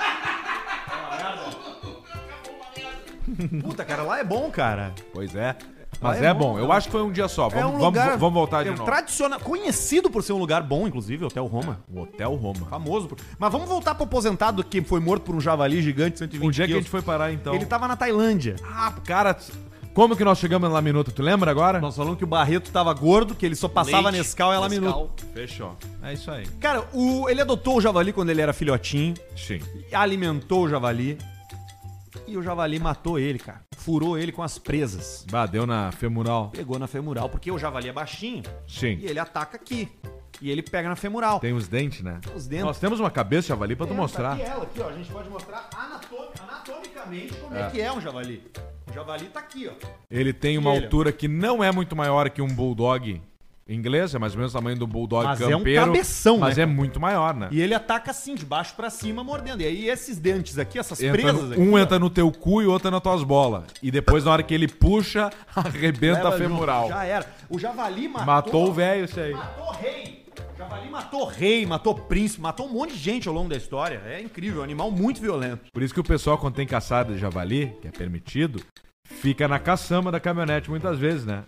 Puta, cara, lá é bom, cara. Pois é. Mas é é, bom, bom. Eu acho que foi um dia só. Vamos, é um vamos, lugar... vamos voltar de é novo. tradicional, conhecido por ser um lugar bom, inclusive, Hotel Roma. O Hotel Roma. Famoso. Por... Mas vamos voltar pro aposentado que foi morto por um javali gigante de cento e vinte Onde é que a quilos. gente foi parar então? Ele tava na Tailândia. Ah, cara, como que nós chegamos lá minuto? Tu lembra agora? Nós falamos que o Barreto tava gordo, que ele só passava Leite, Nescau e ela Nescau. minuto. Fechou. É isso aí. Cara, o... ele adotou o javali quando ele era filhotinho, Sim. alimentou o javali e o javali matou ele, cara. Furou ele com as presas. Bah, deu na femoral. Pegou na femoral, porque o javali é baixinho Sim. e ele ataca aqui. E ele pega na femoral. Tem os dentes, né? Os dentes. Nós temos uma cabeça de javali pra tu É, mostrar. Tá aqui ela, aqui, ó. A gente pode mostrar anatom- anatomicamente como é. que é um javali. O javali tá aqui, ó. Ele tem uma E ele? altura que não é muito maior que um bulldog inglês, é mais ou menos o tamanho do bulldog Mas é um campeiro. cabeção, Mas né, é cara? muito maior, né? E ele ataca assim, de baixo pra cima, mordendo. E aí esses dentes aqui, essas Entra presas no- aqui. um ó, entra no teu cu e o outro nas tuas bolas. E depois, na hora que ele puxa, arrebenta leva a femoral. junto. Já era. O javali matou... Matou o velho isso aí. Matou rei. O javali matou rei, matou príncipe, matou um monte de gente ao longo da história. É incrível, é um animal muito violento. Por isso que o pessoal, quando tem caçada de javali, que é permitido, fica na caçamba da caminhonete muitas vezes, né?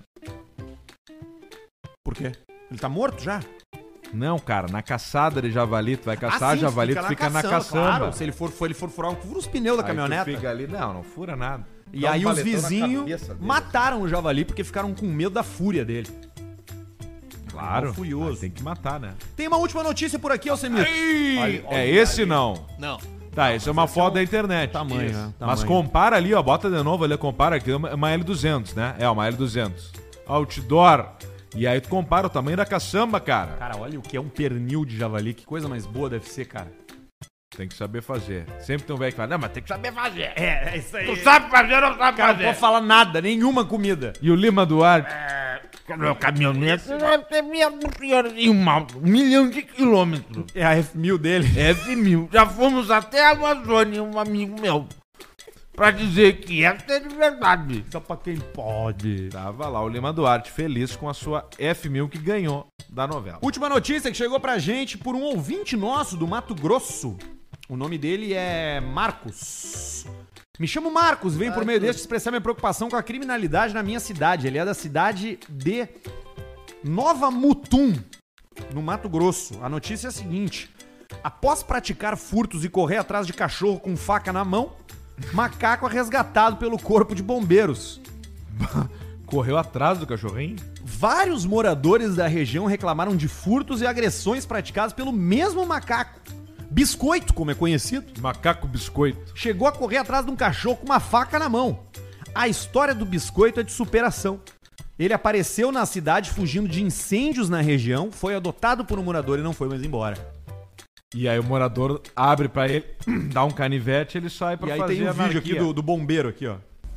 Por quê? Ele tá morto já? Não, cara, na caçada de javali, tu vai caçar Ah, sim, javali, tu fica na caçamba. Claro, se ele for, for, ele for furar, um- fura os pneus da Aí tu caminhonete. fica ali, não, não fura nada. E Dá um aí os paletão na vizinhos cabeça dele. mataram o javali porque ficaram com medo da fúria dele. Claro, Animal furioso. mas tem que matar, né? Tem uma última notícia por aqui, Alcemir. Ih, Olha- olha é o esse lugar não. Não. Tá, isso é uma foto da internet. tamanho, Isso. né? Mas Tamanho. compara ali, ó, bota de novo ali, compara aqui, é uma uma L duzentos, né? É, uma L duzentos. Outdoor. E aí tu compara o tamanho da caçamba, cara. Cara, olha o que é um pernil de javali. Que coisa mais boa deve ser, cara. Tem que saber fazer. Sempre tem um velho que fala, não, mas tem que saber fazer. É, é isso aí. Tu sabe fazer ou não sabe Cara, não fazer? pode falar nada, nenhuma comida. E o Lima Duarte? Meu caminhonete deve ter em uma, um milhão de quilômetros. É a F mil dele. F mil. Já fomos até a Amazônia, um amigo meu. Pra dizer que essa é de verdade. Só pra quem pode. Tava lá o Lima Duarte, feliz com a sua F mil que ganhou da novela. Última notícia que chegou pra gente por um ouvinte nosso do Mato Grosso. O nome dele é Marcos. Me chamo Marcos, venho por meio deste expressar minha preocupação com a criminalidade na minha cidade. Ele é da cidade de Nova Mutum, no Mato Grosso. A notícia é a seguinte: após praticar furtos e correr atrás de cachorro com faca na mão, macaco é resgatado pelo corpo de bombeiros. Correu atrás do cachorrinho? Vários moradores da região reclamaram de furtos e agressões praticadas pelo mesmo macaco. Biscoito, como é conhecido, Macaco biscoito. chegou a correr atrás de um cachorro com uma faca na mão. A história do Biscoito é de superação. Ele apareceu na cidade fugindo de incêndios na região, foi adotado por um morador e não foi mais embora. E aí o morador abre pra ele, dá um canivete e ele sai pra E aí fazer tem um vídeo aqui anarquia. do, do bombeiro aqui, ó.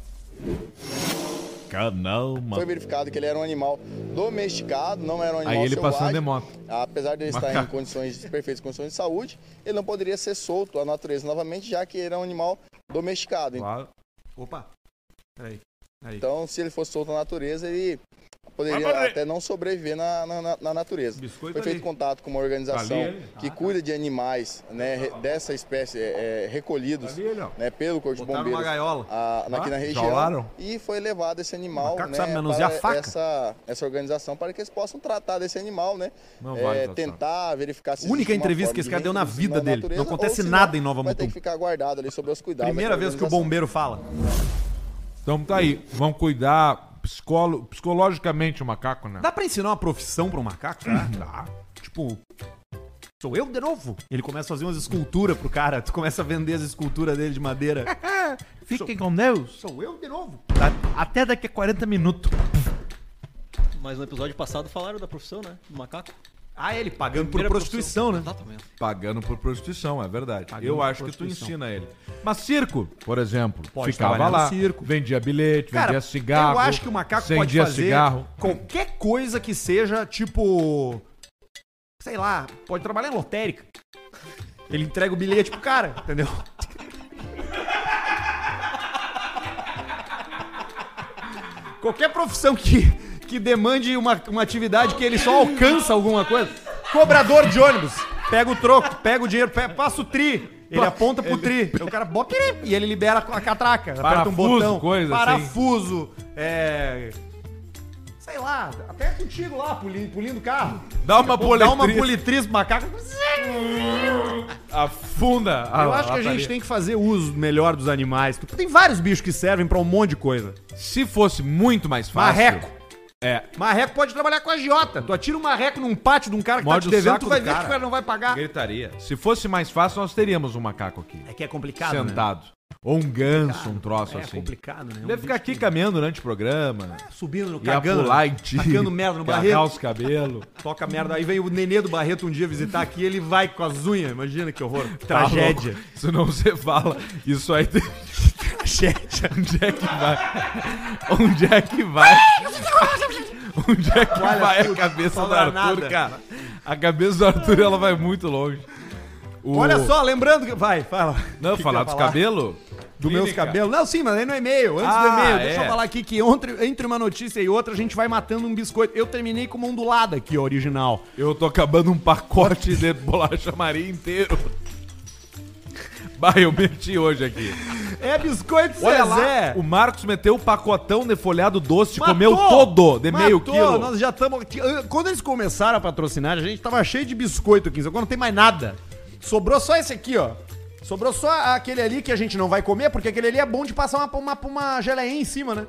Canal, Foi verificado que ele era um animal domesticado, não era um animal Aí ele selvagem. passando de moto. Apesar de ele estar em Macaco. condições, perfeitas condições de saúde, ele não poderia ser solto à natureza novamente, já que ele era um animal domesticado. Claro. Opa. Peraí. Aí. Então, se ele fosse solto à natureza, ele poderia Vai morrer. até não sobreviver na, na, na natureza. Biscoito Foi feito ali. contato com uma organização Ali ele. que cuida de animais, né, re- dessa espécie, é, é, recolhidos Ali ele, ó. né, pelo Corpo de Botaram numa Bombeiros gaiola. a- aqui Ah, na região. jaularam? E foi levado esse animal, macaco né, sabe manusear para faca? essa, essa organização para que eles possam tratar desse animal, né? Não É, vale tratar. tentar verificar se Única existe uma entrevista forma que esse de cara deu na reintroduzir vida dele. natureza, Não acontece ou, se nada em Nova vai ter Mutum. que ficar guardado ali sob os cuidados. Primeira da vez que o organização. bombeiro fala. Então tá aí, vamos cuidar psicolo- psicologicamente o macaco, né? Dá pra ensinar uma profissão pra um macaco? Tá? Dá. Tipo, sou eu de novo? Ele começa a fazer umas esculturas pro cara. Tu começa a vender as esculturas dele de madeira. Fiquem com Deus. Sou eu de novo? Até daqui a quarenta minutos. Mas no episódio passado falaram da profissão, né? Do macaco. Ah, ele pagando por Primeira prostituição, né? profissão. Exatamente. Pagando por prostituição, é verdade. Pagando Eu por acho que tu prostituição. ensina ele. Mas circo, por exemplo, Pode ficava trabalhar no lá, circo. vendia bilhete, vendia cigarro. eu acho que o macaco pode acendia fazer cigarro. qualquer coisa que seja, tipo... Sei lá, pode trabalhar em lotérica. Ele entrega o bilhete pro cara, entendeu? Qualquer profissão que, que demande uma, uma atividade que ele só alcança alguma coisa. Cobrador de ônibus. Pega o troco, pega o dinheiro, pega, passa o tri. Ele aponta pro tri. Aí o cara bota e ele libera a catraca. Aperta um Parafuso, botão. coisa assim. Parafuso. É... Sei lá, até contigo lá, pulindo, pulindo o carro. Dá uma Dá uma politriz. politriz pro macaco. Afunda. a- Eu acho que a lataria. gente tem que fazer uso melhor dos animais. Porque tem vários bichos que servem pra um monte de coisa. Se fosse muito mais fácil... Marreco. É, Marreco pode trabalhar com a agiota. Tu atira um marreco num pátio de um cara que Morde tá o te devendo, saco tu vai do ver que cara. o cara não vai pagar. gritaria. Se fosse mais fácil, nós teríamos um macaco aqui. É que é complicado, né? Sentado. Ou um ganso, um troço É assim. complicado, né? Ele Um deve ficar bicho aqui que- caminhando durante o programa. Subindo, no Ia cagando. pular em ti. Tacando merda no agarrar Barreto. os cabelos. Toca merda. Aí vem o Nenê do Barreto um dia visitar aqui, ele vai com as unhas. Imagina que horror. Tragédia. Tá louco. Se não você fala, isso aí tem... Tragédia. Onde é que vai? Onde é que vai? Onde é que Olha, vai a tudo, cabeça do fala Arthur, nada. cara? A cabeça do Arthur, ela vai muito longe. O- Olha só, lembrando que... Vai, fala. Não, O que falar que dos eu ia cabelos? Do meus Clínica. cabelos. Não, sim, mas aí no e-mail. Antes Ah, do e-mail, deixa é. eu falar aqui que entre, entre uma notícia e outra a gente vai matando um biscoito. Eu terminei com uma ondulada aqui, ó, original. Eu tô acabando um pacote de bolacha Maria inteiro. Bah, eu meti hoje aqui. É biscoito Olha Zezé. lá, o Marcos meteu o pacotão de folhado doce, Matou! comeu todo, de meio Matou! quilo. Nós já estamos... Quando eles começaram a patrocinar, a gente tava cheio de biscoito aqui. Agora não tem mais nada. Sobrou só esse aqui, ó. Sobrou só aquele ali que a gente não vai comer, porque aquele ali é bom de passar uma, uma, uma geleinha em cima, né?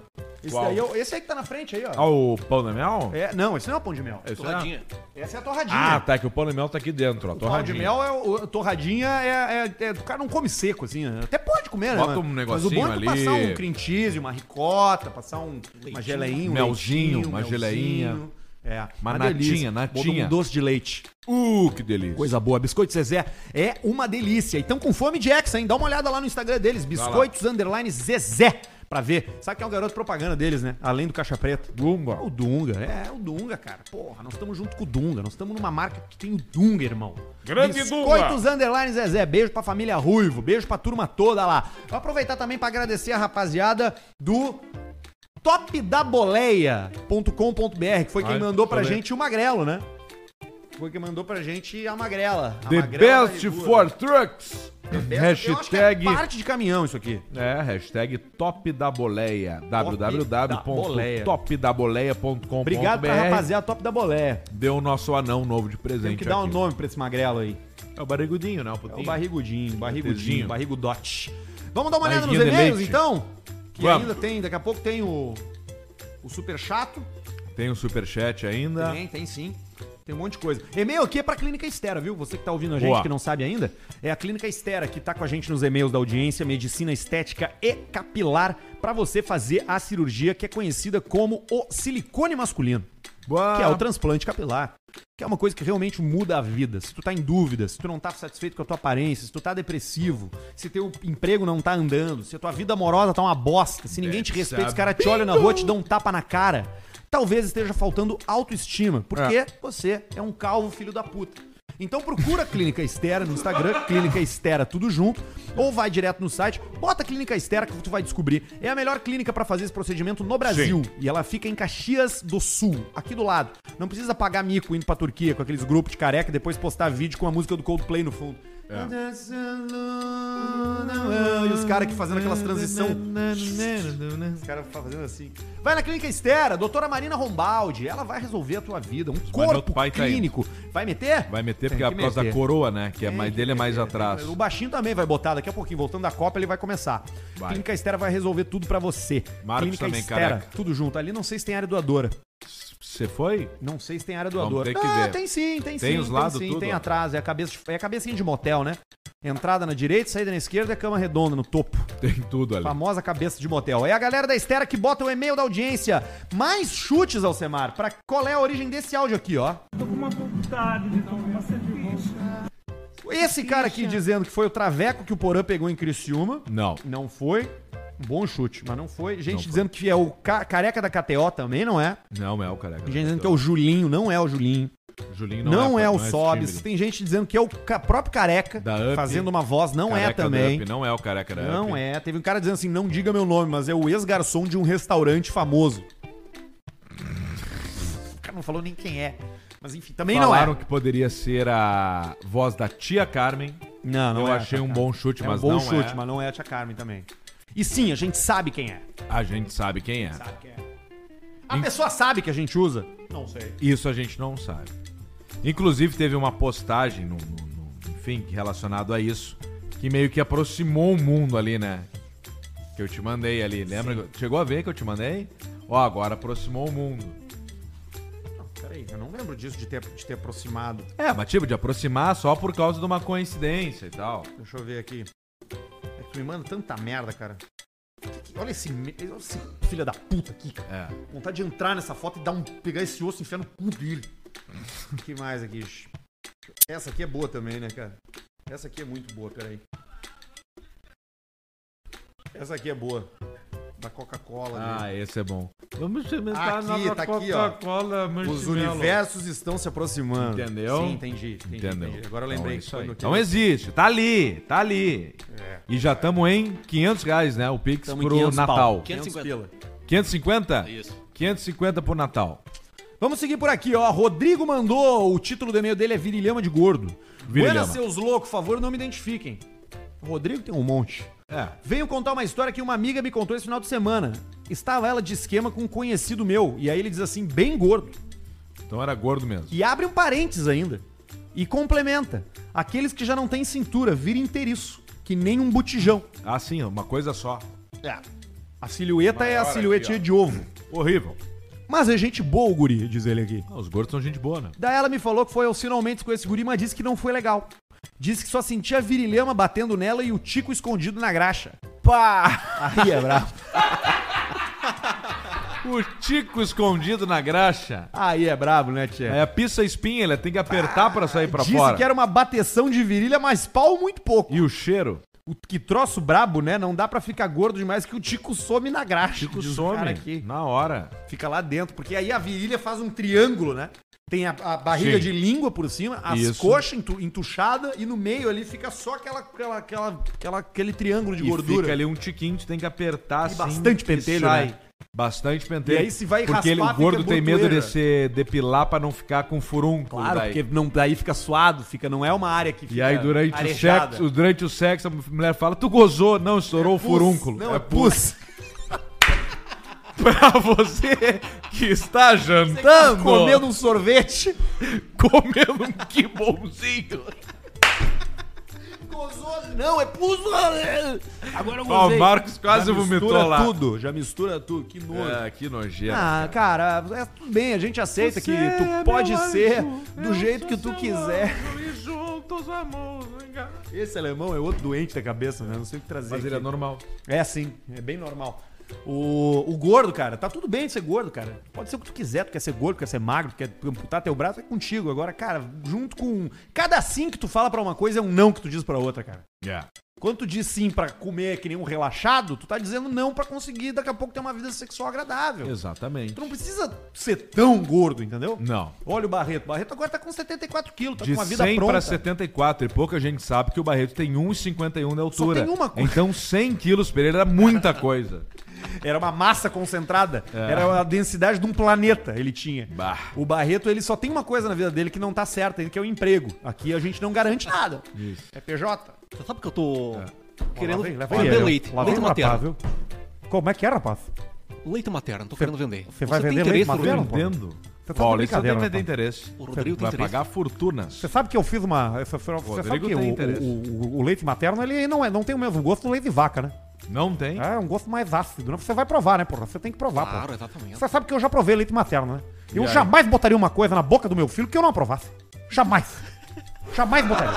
Esse, Qual? daí é o- esse aí que tá na frente aí, ó. Ah, o pão de mel? É, não, esse não é o pão de mel. Esse é- Torradinha. Essa é a torradinha. Ah, tá, que o pão de mel tá aqui dentro, ó. O pão de Torradinha. mel é o, a torradinha é, é, é- o cara não come seco, assim, né? Até pode comer, né? Bota mas- um Mas o negocinho bom é tu ali. passar um cream cheese, uma ricota, passar um, uma geleinha, um melzinho, leitinho, uma melzinho. geleinha. É, Uma delícia. natinha, natinha. Bota um doce de leite. Uh, que delícia. Coisa boa. Biscoito Zezé é uma delícia. Então com fome de ex, hein? Dá uma olhada lá no Instagram deles, Biscoitos Underline Zezé, pra ver. Sabe que é o garoto propaganda deles, né? Além do Caixa Preta. Dunga. O Dunga, é, o Dunga, cara. Porra, nós estamos junto com o Dunga. Nós estamos numa marca que tem o Dunga, irmão. Grande Biscoitos Underline Zezé. Beijo pra família Ruivo. Beijo pra turma toda lá. Vou aproveitar também pra agradecer a rapaziada do top da boleia ponto com ponto b r, que foi quem Ai, mandou pra deixa eu ver. gente o Magrelo, né? Foi quem mandou pra gente a Magrela. A The Magrela best barriguda. for trucks. The best- eu acho que é Hashtag... parte de caminhão isso aqui. É, hashtag top da boleia. da www ponto boleia. top da boleia ponto com ponto b r. Obrigado pra rapaziada top da boleia. Deu o nosso anão novo de presente Tem que dar um aqui. nome pra esse magrelo aí. É o barrigudinho, né? O É putinho. o barrigudinho, barrigudinho, Tezinho. barrigudote. Vamos dar uma olhada nos Barriguinha de e-mails, leite. então? Que Vamos. ainda tem, daqui a pouco tem o, o super chato. Tem um superchat ainda. Tem, tem sim. Tem um monte de coisa. E-mail aqui é pra Clínica Estera, viu? Você que tá ouvindo a gente Boa. que não sabe ainda, é a Clínica Estera que tá com a gente nos e-mails da audiência, medicina estética e capilar, pra você fazer a cirurgia que é conhecida como o silicone masculino, Boa. que é o transplante capilar. Que é uma coisa que realmente muda a vida. Se tu tá em dúvida, se tu não tá satisfeito com a tua aparência, se tu tá depressivo, se teu emprego não tá andando, se a tua vida amorosa tá uma bosta, se ninguém te respeita, os caras te olham na rua e te dão um tapa na cara, talvez esteja faltando autoestima, porque É. você é um calvo filho da puta. Então procura a Clínica Estera no Instagram, Clínica Estera tudo junto, ou vai direto no site, bota Clínica Estera que tu vai descobrir. É a melhor clínica pra fazer esse procedimento no Brasil. E ela fica em Caxias do Sul, aqui do lado. Não precisa pagar mico indo pra Turquia com aqueles grupos de careca e depois postar vídeo com a música do Coldplay no fundo. E os caras aqui fazendo aquelas transição. Os caras fazendo assim. Vai na Clínica Estera, doutora Marina Rombaldi. Ela vai resolver a tua vida. Um meu corpo pai tá clínico. Vai meter? Vai meter porque Tem é que por causa da meter. coroa, né? Que é Tem mais que dele é mais meter. atrás. O baixinho também vai botar daqui a pouquinho. Voltando da Copa, ele vai começar. Vai. Clínica Estera vai resolver tudo pra você. Marcos Clínica também, Estera, careca. tudo junto. Ali não sei se tem área doadora. Você foi? Não sei se tem área Vamos doadora. ter que ah, ver. tem sim, tem, Tem sim. os lados tem sim, tudo, tem ó. atrás. É a, cabeça, é a cabecinha de motel, né? Entrada na direita, saída na esquerda e a cama redonda no topo. Tem tudo ali. Famosa cabeça de motel. É a galera da Estera que bota o e-mail da audiência. Mais chutes, Alcemar. Pra qual é a origem desse áudio aqui, ó? Tô com uma vontade de tomar uma cerveja. Esse cara aqui dizendo que foi o traveco que o Porã pegou em Criciúma. Não. Não foi. Um bom chute, mas não foi. Gente Não foi. dizendo que é o ca- careca da K T O também, não é. Não é o careca. Gente dizendo que é o Julinho, não é o Julinho. Julinho Não, é, o esse Sobs. timbre. Tem gente dizendo que é o ca- próprio careca Da Up. fazendo uma voz, não é Careca da também. Up, Não é o careca da Não Up. é. Teve um cara dizendo assim, não diga meu nome, mas é o ex-garçom de um restaurante famoso. O cara não falou nem quem é. Mas enfim, também Falaram não é. que poderia ser a voz da tia Carmen. Não, não Eu é. a achei tia um Carmen. bom chute, é mas um bom não chute, é. mas não é a tia Carmen também. E sim, a gente sabe quem é. A gente sabe quem é. Sabe quem é. A pessoa sabe que a gente usa? Não sei. Isso a gente não sabe. Inclusive teve uma postagem, no, no- no- enfim, relacionado a isso, que meio que aproximou o mundo ali, né? Que eu te mandei ali, lembra? Chegou a ver que eu te mandei? Ó, agora aproximou o mundo. Não, peraí, eu não lembro disso de ter, de ter aproximado. É, mas tipo, de aproximar só por causa de uma coincidência e tal. Deixa eu ver aqui. É que tu me manda tanta merda, cara. Que- que- Olha esse, me- olha esse filho da puta aqui, cara. É. Vontade de entrar nessa foto e dar um, pegar esse osso e enfiar no cu dele. O que mais aqui? Essa aqui é boa também, né, cara? Essa aqui é muito boa, peraí. Essa aqui é boa. Da Coca-Cola. Ah, ali. esse é bom. Vamos Aqui, experimentar nova tá aqui, ó. Coca-Cola, Os marshmallow. universos estão se aproximando. Entendeu? Sim, entendi. entendi, Entendeu? entendi. Agora eu lembrei. Então, é que isso foi aí. no Então existe, tá ali, tá ali. É. E já estamos em quinhentos reais, né? O Pix Tamo em pro quinhentos Natal. pau. quinhentos e cinquenta. pila. quinhentos e cinquenta? Isso. quinhentos e cinquenta pro Natal. Vamos seguir por aqui, ó. Rodrigo mandou, o título do e-mail dele é Virilhama de Gordo. Virilhama. Buenas, seus loucos, favor, não me identifiquem. O Rodrigo tem um monte. É. Venho contar uma história que uma amiga me contou esse final de semana. Estava ela de esquema com um conhecido meu. E aí ele diz assim, bem gordo. Então era gordo mesmo. E abre um parênteses ainda. E complementa. Aqueles que já não têm cintura, vira inteiriço. Que nem um botijão. Ah, sim, uma coisa só. É. A silhueta é a Maior silhuetinha aqui, de ovo. Horrível. Mas é gente boa o guri, diz ele aqui. Ah, os gordos são gente boa, né? Daí ela me falou que foi aos finalmente com esse guri, mas disse que não foi legal. Disse que só sentia a virilhama batendo nela e o tico escondido na graxa. Pá! Aí é bravo. O tico escondido na graxa. Aí é brabo, né, tia? É a pista espinha, ele tem que apertar pra sair pra Disse fora. que era uma bateção de virilha, mas pau muito pouco. E o cheiro? O que troço brabo, né? Não dá pra ficar gordo demais que o tico some na graxa. Tico diz o some cara aqui. na hora. Fica lá dentro, porque aí a virilha faz um triângulo, né? Tem a, a barriga Sim. de língua por cima, as Isso. coxas entu, entuchadas e no meio ali fica só aquela, aquela, aquela, aquela- aquele triângulo de E gordura. fica ali um tiquinho, tu tem que apertar assim. bastante que pentelho, sai. né? Bastante pentelho. E aí se vai Porque ele, raspar, o gordo fica tem medo de botoeira. se depilar pra não ficar com furúnculo. Claro, daí. porque não, daí fica suado, fica, não é uma área que fica E aí durante o, arejada. sexo, durante o sexo a mulher fala, tu gozou. Não, estourou o Pus. furúnculo. Não, é pus. Pra você que está jantando, Comendo um sorvete. comendo um que bonzinho. Gozou. Não, é pus. Agora eu Ó, gozei. o Marcos quase Já vomitou mistura lá. tudo, já mistura tudo, que nojo. É, que nojeira. Ah, cara, é tudo bem, a gente aceita que tu pode ser do jeito que tu quiser. E juntos vamos vingar. Esse alemão é outro doente da cabeça, né? Não sei o que trazer. Mas ele é aqui. normal. É sim, é bem normal. O, o gordo, cara, tá tudo bem de ser gordo, cara. Pode ser o que tu quiser, tu quer ser gordo, tu quer ser magro, tu quer amputar teu braço, é contigo. Agora, cara, junto com... Cada sim que tu fala pra uma coisa é um não que tu diz pra outra, cara. Yeah. Quando tu diz sim pra comer que nem um relaxado, tu tá dizendo não pra conseguir daqui a pouco ter uma vida sexual agradável. Exatamente. Tu não precisa ser tão gordo, entendeu? Não. Olha o Barreto. O Barreto agora tá com setenta e quatro quilos, tá De com uma vida cem pronta. para setenta e quatro. E pouca gente sabe que o Barreto tem um e cinquenta e um de altura. tem uma coisa. Então cem quilos pra ele era muita coisa. Era uma massa concentrada. É. Era a densidade de um planeta ele tinha. Bah. O Barreto, ele só tem uma coisa na vida dele que não tá certa, que é o emprego. Aqui a gente não garante nada. Isso. É P J. Você sabe que eu tô querendo Lá vem, lá vem vender ele, ó. leite. Lá vem Leite o rapaz, materno. viu? Como é que é, rapaz? Leite materno, tô querendo vender. você vai tem vender interesse, leite Rodrigo? materno? pô? Vendendo. Você tá Ó, de isso brincadeira, deve ter rapaz. interesse. O Rodrigo tem Vai interesse. pagar fortunas. Você sabe que eu fiz uma... Você, você sabe Rodrigo que tem o, interesse. o, o- o leite materno, ele não, é, não tem o mesmo gosto do leite de vaca, né? Não tem? É um gosto mais ácido, né? Você vai provar, né, porra? Você tem que provar, Claro, porra. exatamente. Você sabe que eu já provei leite materno, né? Eu E aí? jamais botaria uma coisa na boca do meu filho que eu não aprovasse. Jamais. Jamais botaria.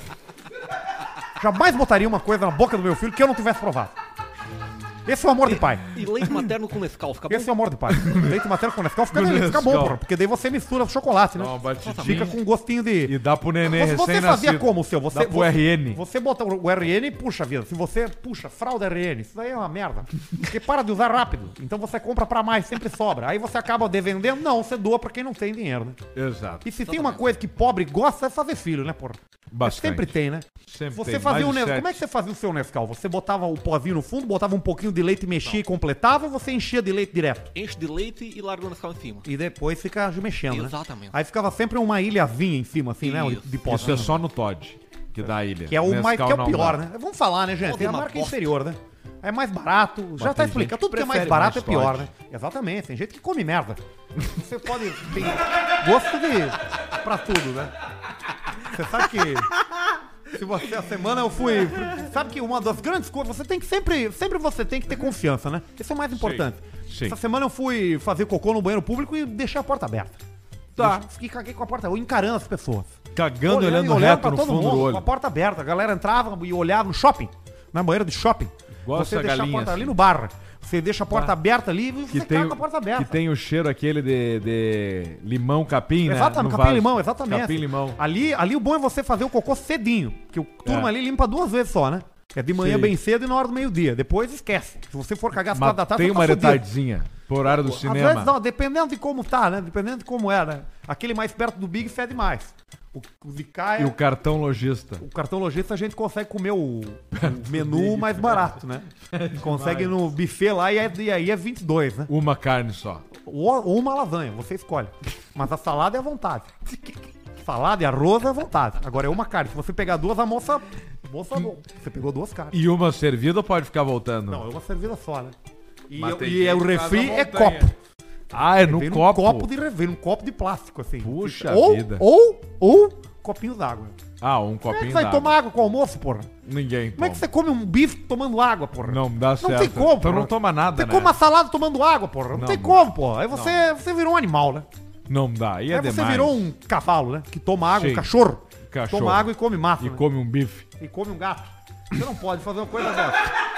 Jamais botaria uma coisa na boca do meu filho que eu não tivesse provado. Esse é o amor de pai. E leite materno com Nescau, fica bom? Esse é o amor de pai. Leite materno com Nescau fica, Com fica bom, Nescau. porra. Porque daí você mistura chocolate, né? Dá uma batidinha. Fica com um gostinho de... E dá pro neném Você, você fazia recém-nascido. como o seu? Você, Dá pro você, R N. Você bota o R N e puxa, vida. Se você puxa fralda R N, isso daí é uma merda. Porque para de usar rápido. Então você compra pra mais, sempre sobra. Aí você acaba devendendo. Não, você doa pra quem não tem dinheiro, né? Exato. E se tem uma coisa que pobre gosta é fazer filho, né, porra? Bastante. Sempre tem, né? Sempre Você tem. fazia Mais o de Nescau. sete. Como é que você fazia o seu Nescau? Você botava o pozinho no fundo, botava um pouquinho de leite, mexia e completava, ou você enchia de leite direto? Enche de leite e larga o Nescau em cima. E depois fica mexendo, né? Exatamente. Aí ficava sempre uma ilhazinha em cima, assim, né? Isso. De Isso pozinho. é só no Todd, que dá a ilha. Que é o, mais, Nescau que é o não pior, dá. né? Vamos falar, né, gente? Pô, Tem a uma marca bosta. inferior, né? É mais barato. Já tá tem explicando. gente Tudo que é mais prefere barato é mais pior, Todd. né? Exatamente. Tem gente que come merda. Você pode... Tem gosto de... pra tudo, né? Você sabe que... Se você, a semana eu fui... Sabe que uma das grandes coisas... Você tem que sempre... Sempre você tem que ter confiança, né? Isso é o mais importante. sim. Essa semana eu fui fazer cocô no banheiro público e deixei a porta aberta. Tá. Deixei- Fiquei caguei com a porta... Eu encarando as pessoas. Cagando, olhando, e olhando reto pra no todo fundo mundo, do com a olho. porta aberta. A galera entrava e olhava no shopping, na banheira de shopping. Gosto você da deixa a galinha, porta ali assim. no bar. Você deixa a porta aberta ali e Que você tem, caga com a porta aberta. que tem o cheiro aquele de, de limão capim, né? Exatamente, No capim vaso. limão, exatamente. Capim limão. Ali, ali o bom é você fazer o cocô cedinho, que o turma É. ali limpa duas vezes só, né? É de manhã Sim. bem cedo e na hora do meio-dia. Depois esquece. Se você for cagar às Mas quatro da tarde, tem você uma tá fudido. retardezinha por horário do Às cinema. vezes não, dependendo de como tá, né? Dependendo de como é, né? Aquele mais perto do Big fede mais. O, o de cá é... E o cartão lojista. O cartão lojista a gente consegue comer o, o menu mais barato, né? Consegue no buffet lá e, é, e aí é vinte e dois, né? Uma carne só. Ou, ou uma lasanha, você escolhe. Mas a salada é à vontade. Salada e arroz é à vontade. Agora é uma carne. Se você pegar duas, a moça... Moça, você pegou duas carnes. E uma servida ou pode ficar voltando? Não, é uma servida só, né? E, Mas eu- tem e é o gente que faz refri a é montanha. copo. Ah, é no Vem num copo. copo de refri, num copo de plástico, assim. Puxa ou, vida. Ou, ou copinhos d'água. Ah, um Como é que copinho você vai d'água. tomar água com o almoço, porra? Ninguém Como é que toma. você come um bife tomando água, porra? Não dá certo. Não tem como, Então porra. não toma nada, Você né? come uma salada tomando água, porra. Não, Não, tem não. como, porra. Aí você, você virou um animal, né? Não dá. E é Aí você demais. virou um cavalo, né? Que toma água, Sim. um cachorro. Cachorro. Toma água e come mato, E né? come um bife. E come um gato. Você não pode fazer uma coisa dessa.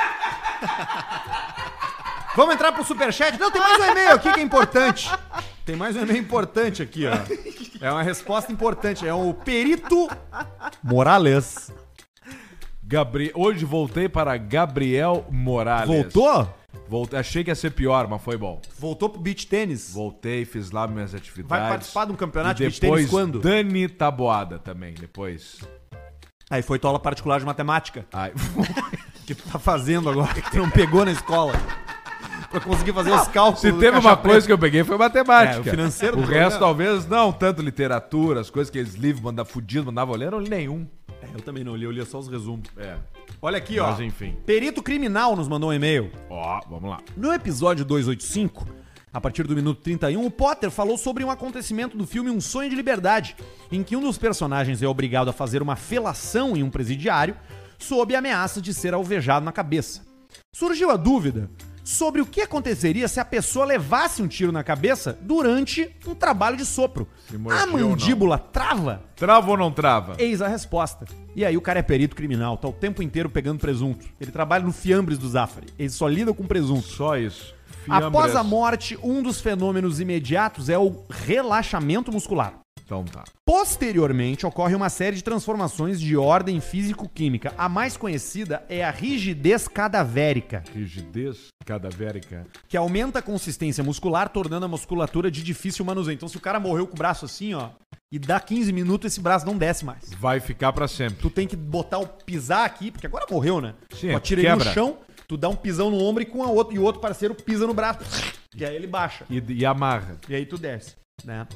Vamos entrar pro superchat? Não, tem mais um e-mail aqui que é importante. Tem mais um e-mail importante aqui, ó. É uma resposta importante. É o Perito Morales. Gabri... Hoje voltei para Gabriel Morales. Voltou? Voltei. Achei que ia ser pior, mas foi bom. Voltou pro beach tênis. Voltei, fiz lá minhas atividades. Vai participar de um campeonato e de beach tênis depois quando? Dani Taboada também, depois. Aí foi tua aula particular de matemática. Ai, Que tu tá fazendo agora, que tu não pegou na escola. Pra conseguir fazer os cálculos. se do teve caixa uma preta. coisa que eu peguei foi matemática. É, o financeiro O do resto, programa. talvez, não. Tanto literatura, as coisas que eles livros mandavam fudidos, mandavam ler, eu não li nenhum. É, eu também não li, eu li só os resumos. É. Olha aqui, ó. Mas enfim. Perito Criminal nos mandou um e-mail. Ó, vamos lá. No episódio duzentos e oitenta e cinco, a partir do minuto trinta e um, o Potter falou sobre um acontecimento do filme Um Sonho de Liberdade, em que um dos personagens é obrigado a fazer uma felação em um presidiário sob a ameaça de ser alvejado na cabeça. Surgiu a dúvida sobre o que aconteceria se a pessoa levasse um tiro na cabeça durante um trabalho de sopro. Se mordia A ou mandíbula trava? Trava ou não trava? Eis a resposta. E aí o cara é perito criminal, tá o tempo inteiro pegando presunto. Ele trabalha no Fiambres do Zafari. Ele só lida com presunto. Só isso. Após a Fiambres. morte, um dos fenômenos imediatos é o relaxamento muscular. Então tá. Posteriormente, ocorre uma série de transformações de ordem físico-química. A mais conhecida é a rigidez cadavérica, Rigidez cadavérica. que aumenta a consistência muscular, tornando a musculatura de difícil manuseio. Então, se o cara morreu com o braço assim, ó, e dá quinze minutos, esse braço não desce mais. Vai ficar pra sempre. Tu tem que botar o pisar aqui, porque agora morreu, né? Sim, tu atira ele no quebra. chão, tu dá um pisão no ombro e com a outra, e o outro parceiro pisa no braço. E aí ele baixa. E, e amarra. E aí tu desce, né?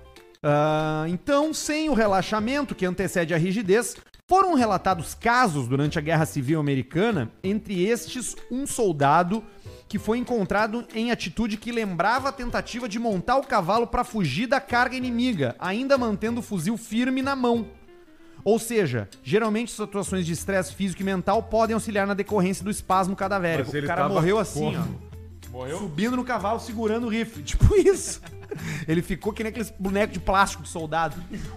Ah, então, sem o relaxamento que antecede a rigidez, foram relatados casos durante a Guerra Civil Americana, entre estes um soldado que foi encontrado em atitude que lembrava a tentativa de montar o cavalo para fugir da carga inimiga, ainda mantendo o fuzil firme na mão. Ou seja, geralmente situações de estresse físico e mental podem auxiliar na decorrência do espasmo cadavérico. Mas ele O cara tava morreu assim, como? ó. Morreu? Subindo no cavalo, segurando o rifle. Tipo isso. Ele ficou que nem aqueles bonecos de plástico de soldado.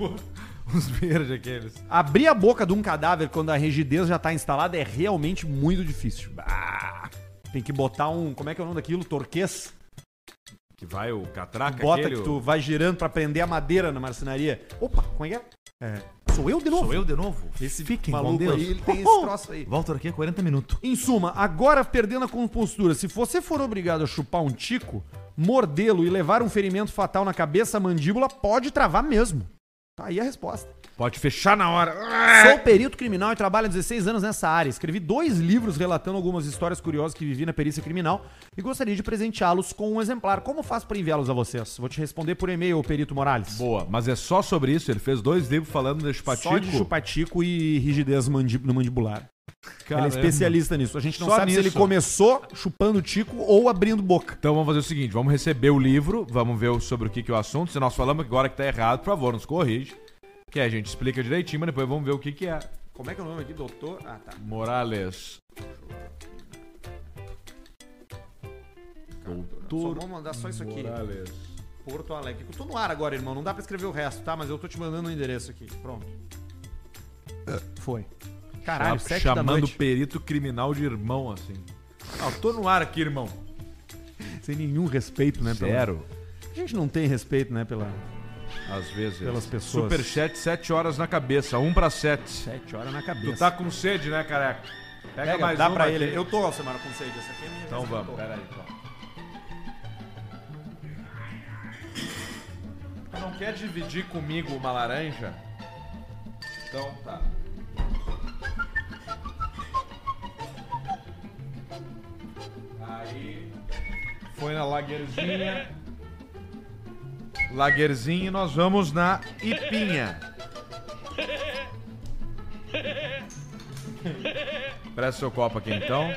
Os verdes aqueles. Abrir a boca de um cadáver quando a rigidez já tá instalada é realmente muito difícil. Ah, tem que botar um... Como é que é o nome daquilo? Torquês? Que vai o catraca Bota aquele, que o- tu vai girando pra prender a madeira na marcenaria. Opa, como é que é? É, sou eu de novo? Sou eu de novo? Esse Fiquem maluco com Deus. aí, ele tem esse troço aí. Volto daqui a quarenta minutos. Em suma, agora perdendo a compostura, se você for obrigado a chupar um tico, mordê-lo e levar um ferimento fatal na cabeça, a mandíbula pode travar mesmo. Tá aí a resposta. Pode fechar na hora. Sou perito criminal e trabalho há dezesseis anos nessa área. Escrevi dois livros relatando algumas histórias curiosas que vivi na perícia criminal e gostaria de presenteá-los com um exemplar. Como faço para enviá-los a vocês? Vou te responder por e-mail, Perito Morales. Boa, mas é só sobre isso. Ele fez dois livros falando de chupatico. Só de chupatico e rigidez mandi- no mandibular. Ele é Caramba. especialista nisso. A gente não Só sabe se ele nisso. começou chupando tico ou abrindo boca. Então vamos fazer o seguinte, vamos receber o livro, vamos ver sobre o que, que é o assunto. Se nós falamos agora que tá errado, por favor, nos corrige. Que a gente explica direitinho, mas depois vamos ver o que, que é. Como é que é o nome aqui, doutor? Ah, tá. Morales. Só Doutor vamos mandar só isso aqui. Morales. Porto Alegre. Eu tô no ar agora, irmão. Não dá pra escrever o resto, tá? Mas eu tô te mandando o endereço aqui. Pronto. Foi. Caralho, Cha- sete da chamando noite. perito criminal de irmão, assim. Ah, eu tô no ar aqui, irmão. Sem nenhum respeito, né? pela- Zero. A gente não tem respeito, né? Pela... Às vezes. Pelas pessoas. Superchat, sete horas na cabeça, um pra sete. Sete horas na cabeça. Tu tá com sede, né, careca? Pega, Pega, mais dá uma pra aqui. ele. Eu tô, Alcemar, com sede. Essa aqui é a minha Então vez que eu vamos, tô. pera aí, então. Tu não quer dividir comigo uma laranja? Então tá. Aí. Foi na laguerzinha. Laguerzinha e nós vamos na Ipinha. Presta seu copo aqui então.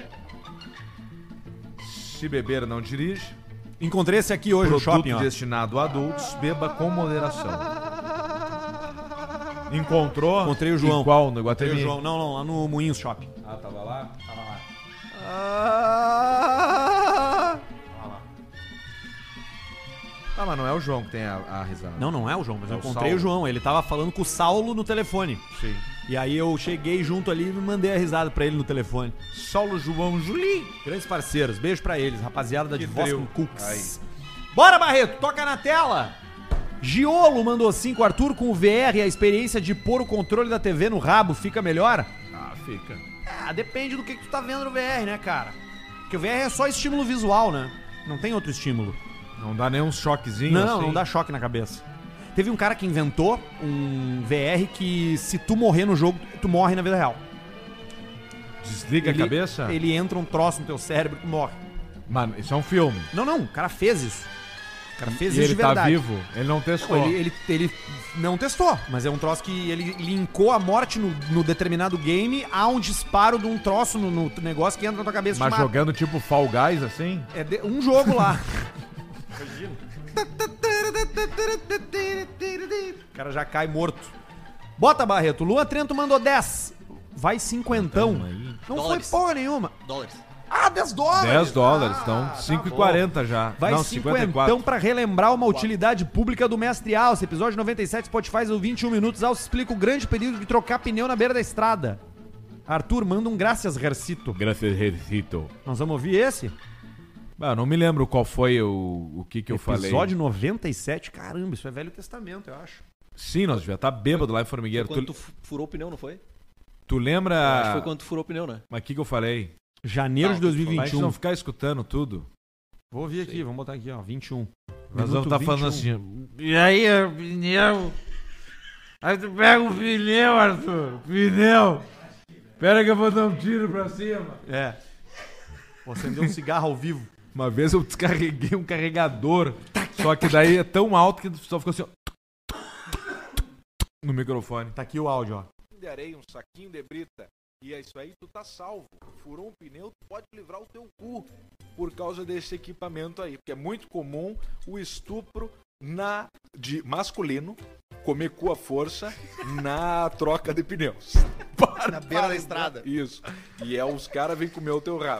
Se beber, não dirige. Encontrei esse aqui hoje no Produto shopping, ó. destinado a adultos, beba com moderação. Encontrou? Encontrei o João. Em qual? No Encontrei Iguatemi? o João. Não, não, lá no Moinhos Shopping. Ah, tava lá? Tava lá. Ah, ah, mas não é o João que tem a, a risada. Não, não é o João, mas É eu o encontrei Saulo. o João. Ele tava falando com o Saulo no telefone. Sim. E aí eu cheguei junto ali e mandei a risada pra ele no telefone. Saulo, João, Julinho. Grandes parceiros, beijo pra eles, rapaziada da Que Divós trio. com Cooks. Bora, Barreto, toca na tela! Giolo mandou cinco, Arthur, com o V R, a experiência de pôr o controle da T V no rabo fica melhor? Ah, fica. Ah, depende do que, que tu tá vendo no V R, né, cara? Porque o V R é só estímulo visual, né? Não tem outro estímulo. Não dá nem um choquezinho Não, assim? não dá choque na cabeça. Teve um cara que inventou um V R que se tu morrer no jogo, tu morre na vida real. Desliga Ele- a cabeça? Ele entra um troço no teu cérebro e tu morre. Mano, isso é um filme. Não, não, o cara fez isso. O cara fez E isso ele de tá verdade. vivo? Ele não testou. Não, ele, ele, ele não testou, mas é um troço que ele linkou a morte no, no determinado game a um disparo de um troço no, no negócio que entra na tua cabeça e Mas te mata. jogando tipo Fall Guys, assim? É de- um jogo lá. O cara já cai morto. Bota, Barreto. Lua Trento mandou dez. Vai cinquentão. Não Dólares. foi porra nenhuma. Dólares. Ah, dez dólares. dez dólares, Ah, então tá cinco e bom. quarenta já. Vai não, cinquenta e cinquentão quatro. pra relembrar uma utilidade pública do Mestre Alce. Episódio noventa e sete, Spotify, o vinte e um minutos. Alce explica o grande período de trocar pneu na beira da estrada. Arthur, manda um graças, Garcito. Graças, Recito. Nós vamos ouvir esse? Ah, não me lembro qual foi o, o que que eu falei. Episódio noventa e sete. Caramba, isso é Velho Testamento, eu acho. Sim, nós devia estar bêbado lá em Foi Formigueiro. quando Tu, tu fu- furou o pneu, não foi? tu lembra... Acho que foi quando tu furou o pneu, né? Mas o que que eu falei? Janeiro Não, de dois mil e Pra vinte gente e um. não ficar escutando tudo. Vou ouvir aqui, vamos botar aqui, ó, vinte e um. Nós vamos Minuto estar falando vinte e um. assim... E aí, o pneu. Aí tu pega o pneu, Arthur. Pneu. Pera que eu vou dar um tiro pra cima. É. Vou acender um cigarro ao vivo. Uma vez eu descarreguei um carregador, só que daí é tão alto que só ficou assim, ó, no microfone. Tá aqui o áudio, ó. de areia, um saquinho de brita. E é isso aí, tu tá salvo. Furou um pneu, tu pode livrar o teu cu por causa desse equipamento aí. Porque é muito comum o estupro na de masculino comer cu à força na troca de pneus. Para, Na beira para, da estrada. Isso. E é os caras vêm comer o teu rabo.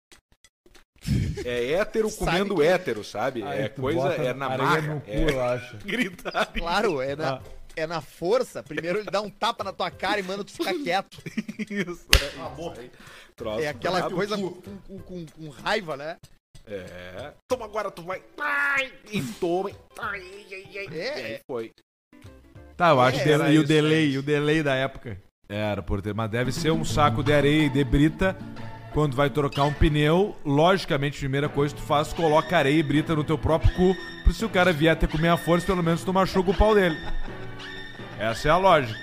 É hétero Sabe comendo que- hétero, sabe? é coisa, é na marra. é acho. gritar. Claro, é Ah. na, é na força. Primeiro ele dá um tapa na tua cara e manda tu ficar quieto. Isso, é, isso aí. Troço É aquela brabo. coisa com, com- com- com raiva, né? É. Toma agora, tu vai. Ai, e toma. Ai, ai, ai. É. E aí foi. Tá, eu acho É, que era e o isso, delay, é o delay da época. Era, por ter, mas deve ser um saco de areia e de brita. Quando vai trocar um pneu, logicamente, a primeira coisa que tu faz, coloca areia e brita no teu próprio cu, pra se o cara vier ter comer a força, pelo menos tu machuca o pau dele. Essa é a lógica.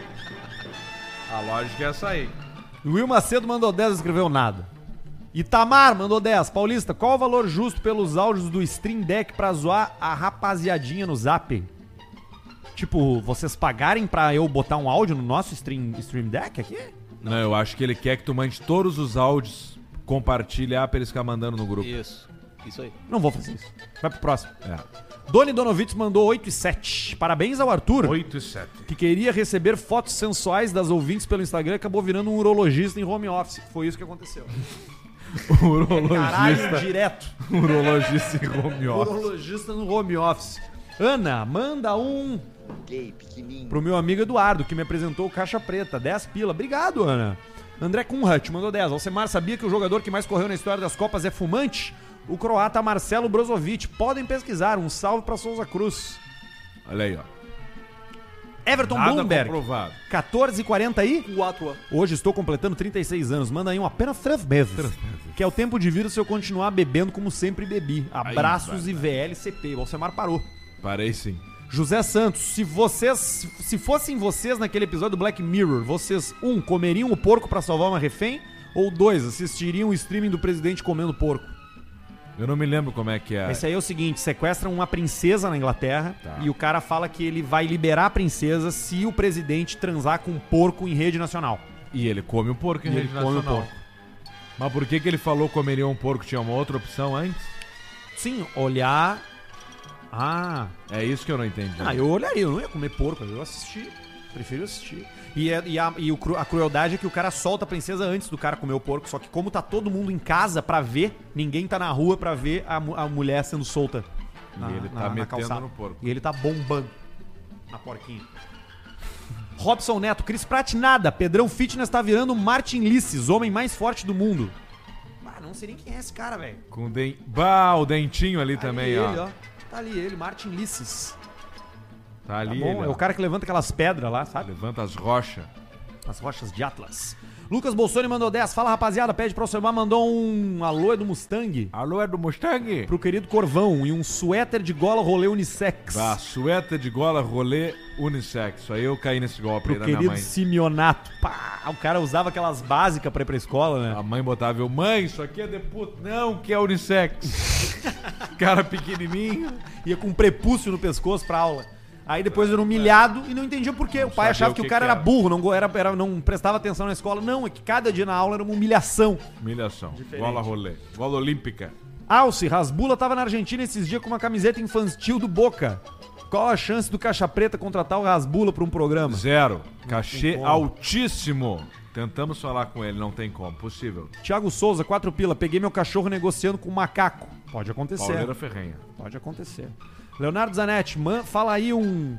A lógica é essa aí. Will Macedo mandou dez e escreveu nada. Itamar mandou dez. Paulista, qual o valor justo pelos áudios do Stream Deck pra zoar a rapaziadinha no Zap? Tipo, vocês pagarem pra eu botar um áudio no nosso Stream, stream Deck aqui? Não, eu acho que ele quer que tu mande todos os áudios, compartilhar pra eles ficar mandando no grupo. Isso. Isso aí. Não vou fazer isso. Vai pro próximo. É. Doni Donovitz mandou oito e sete. Parabéns ao Arthur, oito e sete. que queria receber fotos sensuais das ouvintes pelo Instagram e acabou virando um urologista em home office. Foi isso que aconteceu. Caralho, Urologista. direto. Urologista em home office. Urologista no home office. Ana, manda um Gay, pequenininho. pro meu amigo Eduardo, que me apresentou o Caixa Preta. dez pila. Obrigado, Ana. André Kunrat mandou dez. Alcemar sabia que o jogador que mais correu na história das Copas é fumante? O croata Marcelo Brozovic. Podem pesquisar. Um salve pra Souza Cruz. Olha aí, ó. Everton Nada Bloomberg. comprovado. quatorze e quarenta aí? Quatro anos. Hoje estou completando trinta e seis anos. Manda aí um apenas três meses. Que é o tempo de vida se eu continuar bebendo como sempre bebi. Abraços Aí, e V L C P. O Alcemar parou. Parei sim. José Santos, se vocês, se fossem vocês naquele episódio do Black Mirror, vocês, um, comeriam o porco pra salvar uma refém? Ou dois, assistiriam o streaming do presidente comendo porco? Eu não me lembro como é que é. Esse aí é o seguinte, sequestram uma princesa na Inglaterra Tá. e o cara fala que ele vai liberar a princesa se o presidente transar com um porco em rede nacional. E ele come o porco em E rede ele come o nacional. porco. Mas por que que ele falou comeria um porco? Tinha uma outra opção antes? Sim, olhar... Ah, É isso que eu não entendi. ah eu olharia, eu não ia comer porco, eu ia assistir. Prefiro assistir. E, é- e a, e o cru- a crueldade é que o cara solta a princesa antes do cara comer o porco. Só que como tá todo mundo em casa pra ver, ninguém tá na rua pra ver a, mu- a mulher sendo solta. E ele tá metendo no porco. E ele tá bombando na porquinha. Robson Neto, Cris Pratt nada. Pedrão Fitness tá virando o Martin Lisses, homem mais forte do mundo. Ah, não sei nem quem é esse cara, velho. Com o den... Bah, o dentinho ali Tá também, ali ó. ele, ó. Tá ali ele, Martin Lisses. Tá Tá ali bom, ele, é ó. o cara que levanta aquelas pedras lá, sabe? Levanta as rochas. As rochas de Atlas. Lucas Bolsoni mandou dez. Fala, rapaziada. Pede pra o Selmar. Mandou um alô é do Mustang. Alô, é do Mustang? Pro querido Corvão. E um suéter de gola rolê unissex. Ah, suéter de gola, rolê, unissex. Isso aí eu caí nesse golpe aí Pro da minha querido mãe. Simeonato. Pá, o cara usava aquelas básicas pra ir pra escola, né? A mãe botava eu, mãe, isso aqui é de puto. Não, que é unissex. Cara pequenininho. Ia com um prepúcio no pescoço pra aula. Aí depois era humilhado e não entendia por quê. O pai sabia achava o que, que o cara que era era. burro, não, go- era, era- não prestava atenção na escola. Não, é que cada dia na aula era uma humilhação. Humilhação. Gola rolê. Gola olímpica. Alce, Rasbula tava na Argentina esses dias com uma camiseta infantil do Boca. Qual a chance do Caixa Preta contratar o Rasbula pra um programa? Zero. Cachê como. altíssimo. Tentamos falar com ele, não tem como. Possível. Thiago Souza, quatro pila. Peguei meu cachorro negociando com um macaco. Pode acontecer. Pauleira Ferrenha. Pode acontecer. Leonardo Zanetti, man, fala aí um...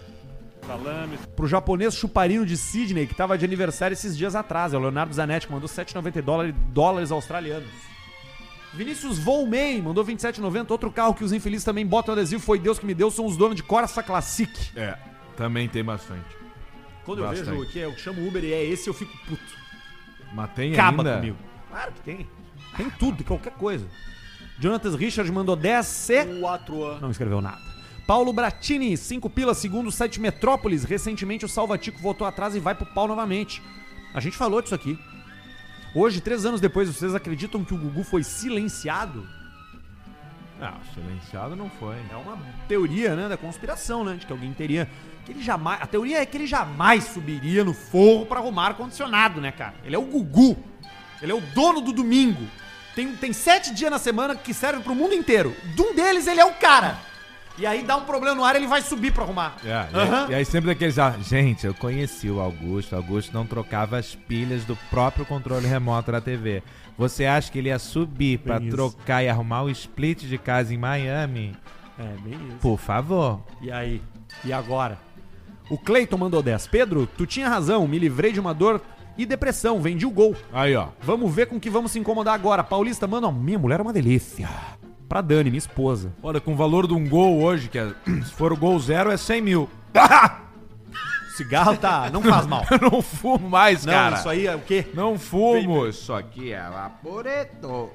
Salame. Pro japonês chuparino de Sydney, que tava de aniversário esses dias atrás. É o Leonardo Zanetti, que mandou sete reais e noventa dólares, dólares australianos. Vinícius Volmey mandou vinte e sete reais e noventa. Outro carro que os infelizes também botam adesivo. Foi Deus que me deu. São os donos de Corsa Classic. É, também tem bastante. Quando eu Bastante. vejo que eu chamo Uber e é esse, eu fico puto. Mas tem Acaba ainda. comigo. Claro que tem. Tem tudo, qualquer coisa. Jonathan Richard mandou dez C. quatro anos. Não escreveu nada. Paulo Bratini, cinco pilas, segundo o site Metrópolis. Recentemente o Salvatico voltou atrás e vai pro pau novamente. A gente falou disso aqui. Hoje, três anos depois, vocês acreditam que o Gugu foi silenciado? Ah, silenciado não foi. É uma teoria, né, da conspiração, né? De que alguém teria... Que ele jamais... A teoria é que ele jamais subiria no forro pra arrumar ar-condicionado, né, cara? Ele é o Gugu. Ele é o dono do domingo. Tem, tem sete dias na semana que servem pro mundo inteiro. De um deles, ele é o cara. E aí dá um problema no ar, ele vai subir pra arrumar. É, e, Aham. aí, e aí sempre daqueles. Ah, gente, eu conheci o Augusto. O Augusto não trocava as pilhas do próprio controle remoto da T V. Você acha que ele ia subir pra Bem isso. trocar e arrumar o split de casa em Miami? É, bem isso. Por favor. E aí? E agora? O Cleiton mandou dez. Pedro, tu tinha razão, me livrei de uma dor e depressão, vendi o gol. Aí, ó. Vamos ver com que vamos se incomodar agora. Paulista, mano, minha mulher é uma delícia. Pra Dani, minha esposa. Olha, com o valor de um gol hoje, que é, se for o gol zero, é cem mil. Cigarro tá, não faz mal. Eu não fumo mais, Não, cara. isso aí é o quê? Não fumo. Isso aqui é vaporeto.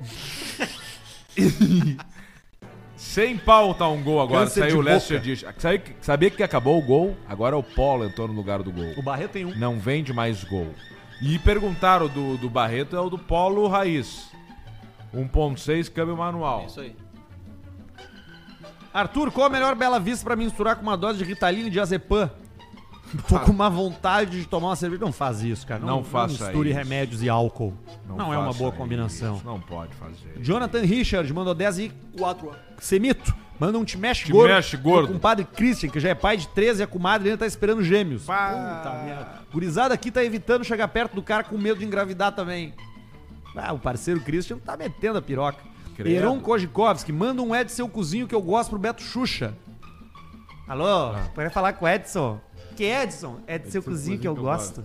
Sem pau tá um gol agora. Câncer Saiu de o Leicester boca. diz. Sabia, que- sabia que acabou o gol? Agora o Paulo entrou no lugar do gol. O Barreto tem um. Não vende mais gol. E perguntaram do, do Barreto, é o do Paulo Raiz. um ponto seis câmbio manual. Isso aí. Arthur, qual a melhor Bela Vista pra misturar com uma dose de Ritalina e diazepam? Tô com uma vontade de tomar uma cerveja. Não faz isso, cara. Não faça misture isso. remédios e álcool. Não, é uma faça boa isso, combinação. Não pode fazer. Jonathan Richard mandou dez e quatro anos. Semito. Manda um te mexe Te gordo. mexe gordo. Com o compadre Christian, que já é pai de treze e a comadre ainda tá esperando gêmeos. Pá. Puta merda. Gurizada aqui tá evitando chegar perto do cara com medo de engravidar também. Ah, o parceiro Christian tá metendo a piroca. Credo. Heron Kojikovski, manda um Ed seu cozinho que eu gosto pro Beto Xuxa. Alô, Ah. pode falar com o Edson? Que Edson? É de seu cozinho que eu gosto.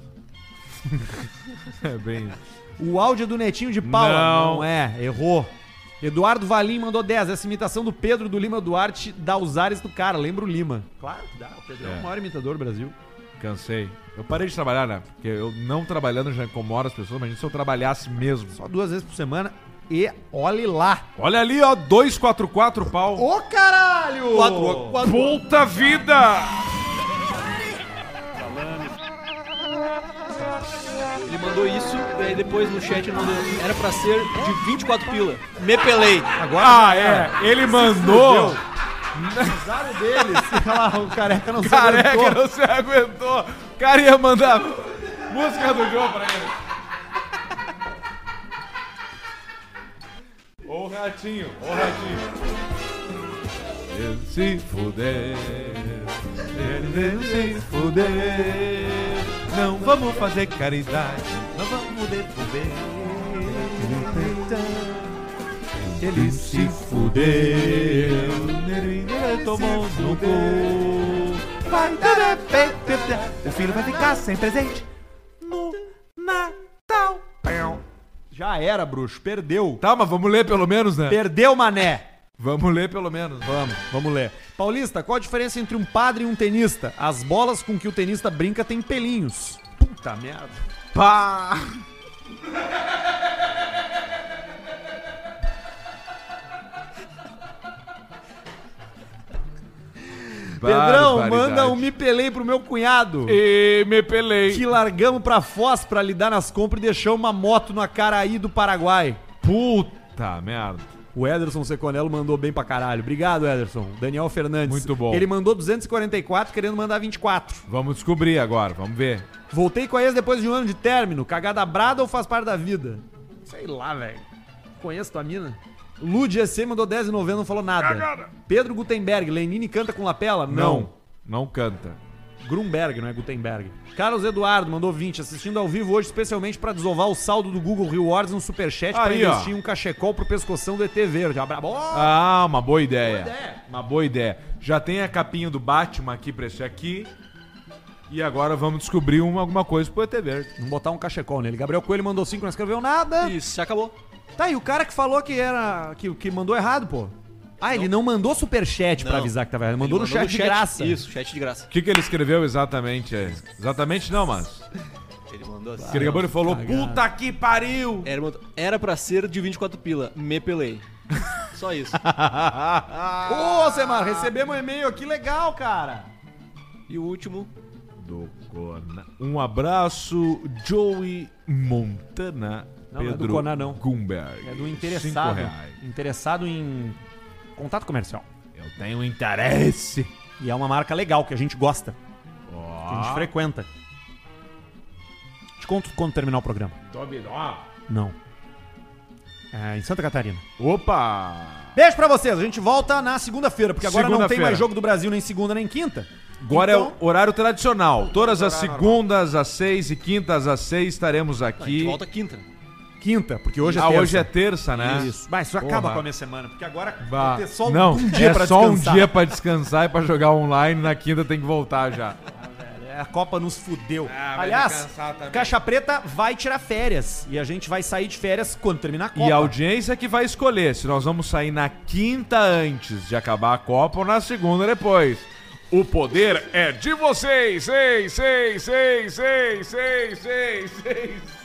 É bem. O áudio é do Netinho de Paula. Não. Não é, errou. Eduardo Valim mandou dez. Essa imitação do Pedro do Lima Duarte dá os ares do cara. Lembra o Lima. Claro que dá. O Pedro é, É. o maior imitador do Brasil. Cansei. Eu parei de trabalhar, né? Porque eu não trabalhando já incomoda as pessoas, mas se eu trabalhasse mesmo. Só duas vezes por semana. E olhe lá. Olha ali, ó, dois quatro quatro pau. Ô, caralho! Quatro, quatro. Puta vida! Ele mandou isso, e aí depois no chat ele mandou. Era pra ser de vinte e quatro pila. Me pelei. Agora Ah, é. Ele mandou. azar deles. Olha lá, o careca não se Careca, aguentou. não se aguentou. O cara ia mandar música do jogo pra ele. Ô ratinho, ô ratinho. Ele se fuder. Ele se fuder. Não vamos fazer caridade. Não vamos devolver. Ele se fudeu. Ele tomou no cu. Vai dar o filho vai ficar sem presente no Natal. Já era, bruxo. Perdeu. Tá, mas vamos ler pelo menos, né? Perdeu, mané. Vamos ler pelo menos. Vamos, vamos ler. Paulista, qual a diferença entre um padre e um tenista? As bolas com que o tenista brinca têm pelinhos. Puta merda. Pá! Pedrão, Barbaridade. manda um me pelei pro meu cunhado. E me pelei. Que largamos pra Foz pra lidar nas compras e deixamos uma moto no Acaraí do Paraguai. Puta merda. O Ederson Seconello mandou bem pra caralho. Obrigado, Ederson. Daniel Fernandes. Muito bom. Ele mandou duzentos e quarenta e quatro, querendo mandar vinte e quatro. Vamos descobrir agora, vamos ver. Voltei com a ex depois de um ano de término. Cagada brada ou faz parte da vida? Sei lá, velho. Conheço tua mina. Lud E C mandou dez e noventa, não falou nada. Cagada. Pedro Gutenberg, Lenine canta com lapela? Não. Não, não canta. Grunberg, não é Gutenberg. Carlos Eduardo mandou vinte, assistindo ao vivo hoje especialmente pra desovar o saldo do Google Rewards no Superchat pra Aí, investir ó. em um cachecol pro pescoção do E T Verde. Abra... Oh! Ah, uma boa ideia. Boa ideia. Uma boa ideia. Já tem a capinha do Batman aqui pra esse aqui. E agora vamos descobrir uma, alguma coisa pro E T Verde. Vamos botar um cachecol nele. Gabriel Coelho mandou cinco, não escreveu nada. Isso, já acabou. Tá, e o cara que falou que era. que, que mandou errado, pô. Ah, ele não mandou superchat pra Não. avisar que tava errado. Mandou Ele no chat de graça. Isso, chat de graça. O que, que ele escreveu exatamente? É, exatamente não, mas. Ele mandou assim. Ele acabou e falou: cagada. puta que pariu! Era, era pra ser de vinte e quatro pila. Me pelei. Só isso. Ô, Semar, recebemos um e-mail aqui legal, cara. E o último. Do Conan. Um abraço, Joey Montana. Não, não é do Pedro Conan, não. Gumberg. É do interessado. Cinco reais. Interessado em contato comercial. Eu tenho interesse. E é uma marca legal que a gente gosta, que a gente Ó. frequenta. Te conto quando terminar o programa. Não. É em Santa Catarina. Opa! Beijo pra vocês. A gente volta na segunda-feira, porque agora não tem Segunda-feira. mais jogo do Brasil nem segunda nem quinta. Agora Então- é o horário tradicional. Todas as horário segundas às seis e quintas às seis estaremos A gente aqui. volta quinta. Quinta, porque hoje é ah, terça. hoje é terça, né? Isso. Mas isso Porra. acaba com a minha semana, porque agora Bah. vou ter só Não, um dia é pra só descansar. um dia pra descansar e pra jogar online. Na quinta tem que voltar já. É, a Copa nos fudeu. Ah, vai Aliás, descansar também. Caixa Preta vai tirar férias. E a gente vai sair de férias quando terminar a Copa. E a audiência que vai escolher se nós vamos sair na quinta antes de acabar a Copa ou na segunda depois. O poder é de vocês! Seis, seis, seis, seis, seis, seis, seis.